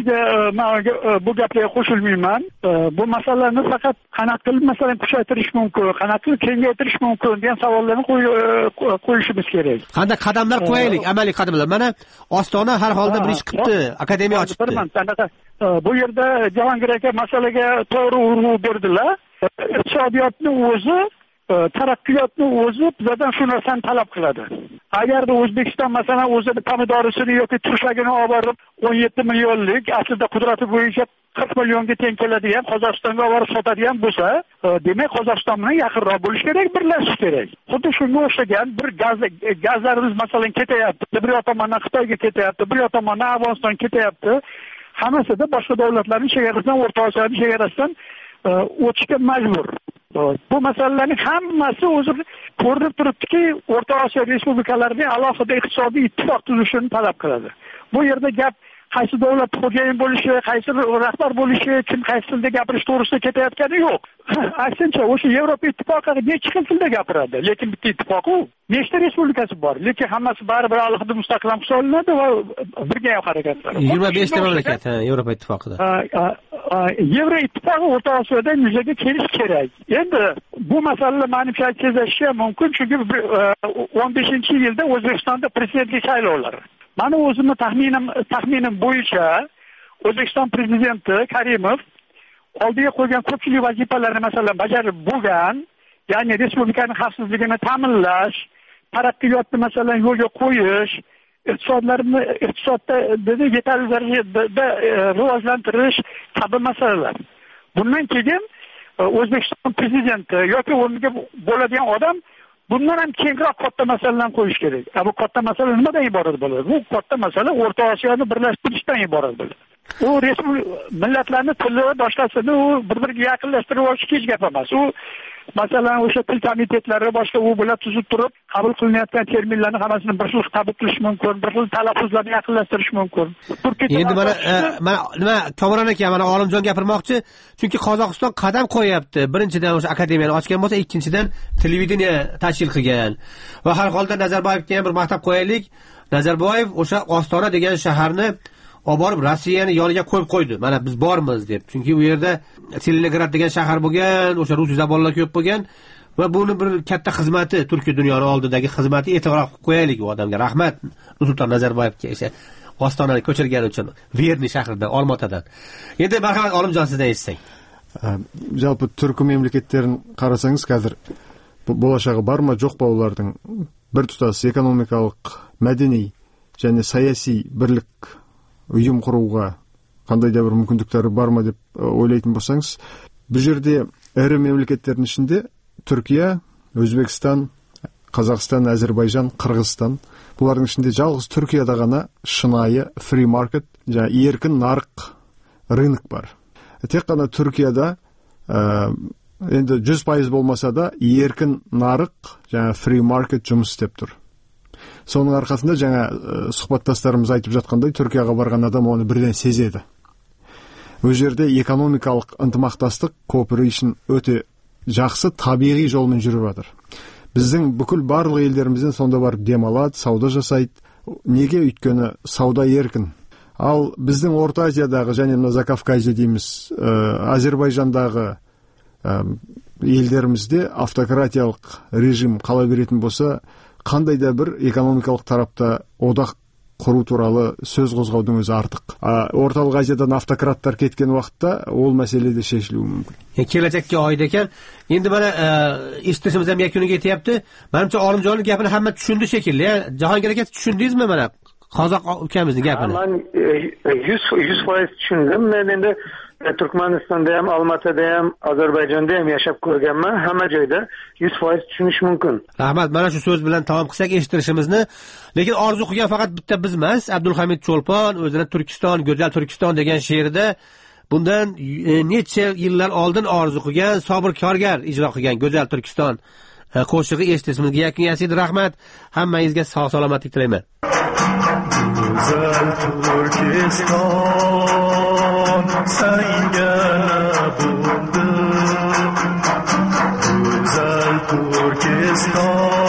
bu gapga qo'shilmayman. Bu masalani faqat qanaqa qilib masalan kuchaytirish mumkin, qanaqa qilib kengaytirish mumkin degan savollarni qo'yishimiz kerak. Qanday qadamlar qo'yaylik, amaliy qadamlar? Mana Ostona har holda bir ish qilibdi, akademiya ochibdi. Bu yerda Jahongir aka masalaga to'g'ri urg'u berdilar. Iqtisodiyotni o'zi, taraqqiyotni o'zi bizdan shu narsani talab qiladi. Agarda O'zbekiston masalan o'zini pomidorisini yoki turshagini olib borib 17 millionlik, aslida qudrati bo'yicha 40 millionga teng keladigan Qozog'istonga olib borib sotadigan bo'lsa, demak Qozog'iston bilan yaqinroq bo'lish kerak, birlashish kerak. Xuddi shunga o'xshagan bir gazlarimiz masalan ketyapti, bir tomondan Xitoyga ketyapti, bir tomondan Afg'onistonga ketyapti. Hammasida boshqa davlatlarning chegarasidan, O'rta Osiyoning chegarasidan o'tishga majbur. Bu masalalarning hammasi o'zi ko'rinib turibdiki, O'rta Osiyo respublikalarining alohida iqtisodiy ittifoq tuzishini talab qiladi. Bu yerda gap qaysi davlat xo'jayin bo'lishi, qaysi rahbar bo'lishi, kim qaysi tilda gapirish to'g'risida ketayotgani yo'q. Aksincha, o'sha Yevropa ittifoqi necha xil tilda gapiradi, lekin bitta ittifoq u. Nechta respublikasi bor, lekin hammasi baribir alohida mustaqil hisoblanadi va birga harakat qiladi. 25 ta mamlakat Yevropa ittifoqida. Yevropa ittifoqi O'rta Osiyoda yuzaga kelish kerak. Endi bu masalalar menimcha tezlashishi mumkin, chunki 15-yilda O'zbekistonda prezidentlik saylovlari. Mana o'zimning taxminim bo'yicha O'zbekiston prezidenti Karimov oldiga qo'ygan ko'pchilik vazifalarni masalan bajarib bo'lgan, ya'ni respublikaning xavfsizligini ta'minlash, taraqqiyotni masalan yo'lga qo'yish, iqtisodda yetarli darajada rivojlantirish kabi masalalar. Bundan keyin O'zbekiston prezidenti yoki o'rniga bo'ladigan odam bundan ham kengroq katta masalalarni qo'yish kerak. Bu katta masala nimadan iborat bo'ladi? Bu katta masala O'rta Osiyoni birlashtirishdan iborat bo'ladi. U millatlarning tili boshqasini u bir-biriga yaqinlashtirib olish hech gap emas. U masalan o'sha til komitetlari boshqa u bilan tuzib turib, qabul qilinayotgan terminlarni hammasini bir xil qabul qilish mumkin, bir xil talaffuzlarni yaqinlashtirish mumkin. Endi mana nima Kamron aka, mana Olimjon gapirmoqchi, chunki Qozog'iston qadam qo'yapti. Birinchidan o'sha akademiyani ochgan bo'lsa, ikkinchidan televideniya tashkil qilgan. Va har holda Nazarboyevga ham bir maqtab qo'yaylik. Nazarboyev o'sha Ostona degan shaharni olib borib Rossiyani yoniga qo'yib qo'ydi. Mana biz bormiz deb. Chunki u yerda Telegrad degan shahar bo'lgan, o'sha rus zabonlar ko'p bo'lgan va buni bir katta xizmati, Turkiya dunyoning oldidagi xizmati e'tirof qo'yaylik u odamga. Rahmat Nursulton Nazarboyevga o'sha Ostonani ko'chirgani uchun, Verni shahridan, Olmaotadan. Endi marhamat Olimjon sizdan eshitsang. Жалпы түркі мемлекеттерін қарасаңыз, қазір болашағы бар ма, жоқ па олардың біртұтас экономикалық, мәдени және саяси бірлік ұйым құруға қандай да бір мүмкіндіктері бар ма деп ойлайтын болсаңыз, бұл жерде ірі мемлекеттердің ішінде Түркия, Өзбекстан, Қазақстан, Әзербайжан, Қырғызстан, бұлардың ішінде жалғыз Түркияда ғана шынайы free market, еркін нарық, рынок бар. Тек қана Түркияда енді 100% болмаса да еркін нарық, free market жұмыс істеп тұр. Соның арқасында жаңа сұхбаттастарымыз айтып жатқандай, Түркияға барған адам оны бірден сезеді. Өз жерде экономикалық ынтымақтастық, cooperation өте жақсы табиғи жолмен жүріп жатыр. Біздің бүкіл барлық елдерімізден сонда барып демалады, сауда жасайды. Неге? Өйткені сауда еркін. Ал біздің Орта Азиядағы және мына Закавказье дейміз, Азербайжандағы елдерімізде автократиялық режим қала беретін болса, қандай да бір экономикалық тарапта одақ құру туралы сөз қозғаудың өзі артық. Орталық Азиядан автократтар кеткен уақытта ол мәселе де шешілуі мүмкін. Kelajakka oid ekan. Endi mana eshitishimiz ham yakuniga yetyapti. Menimcha Olimjonning gapini hamma tushundi shekilli. Jahongir aka, tushundingizmi mana qozoq ukamizning gapini? Men 100% tushundim. Men endi Turkmanistonda ham, Olmaotada ham, Ozarbayjonda ham yashab ko'rganman. Hamma joyda 100% tushunish mumkin. Rahmat, mana shu so'z bilan tamom qilsak eshittirishimizni. Lekin orzu qilgan faqat bitta biz emas, Abdulhamid Cho'lpon o'zini Turkiston, go'zal Turkiston degan she'rida bundan necha yillar oldin orzu qilgan, Sobir Korgar ijro qilgan go'zal Turkiston qo'shig'i eshitishimizga yakun yasaydi. Rahmat, hammangizga sog' salomatlik tilayman. Go'zal Turkiston senga bo'ldi, go'zal Turkiston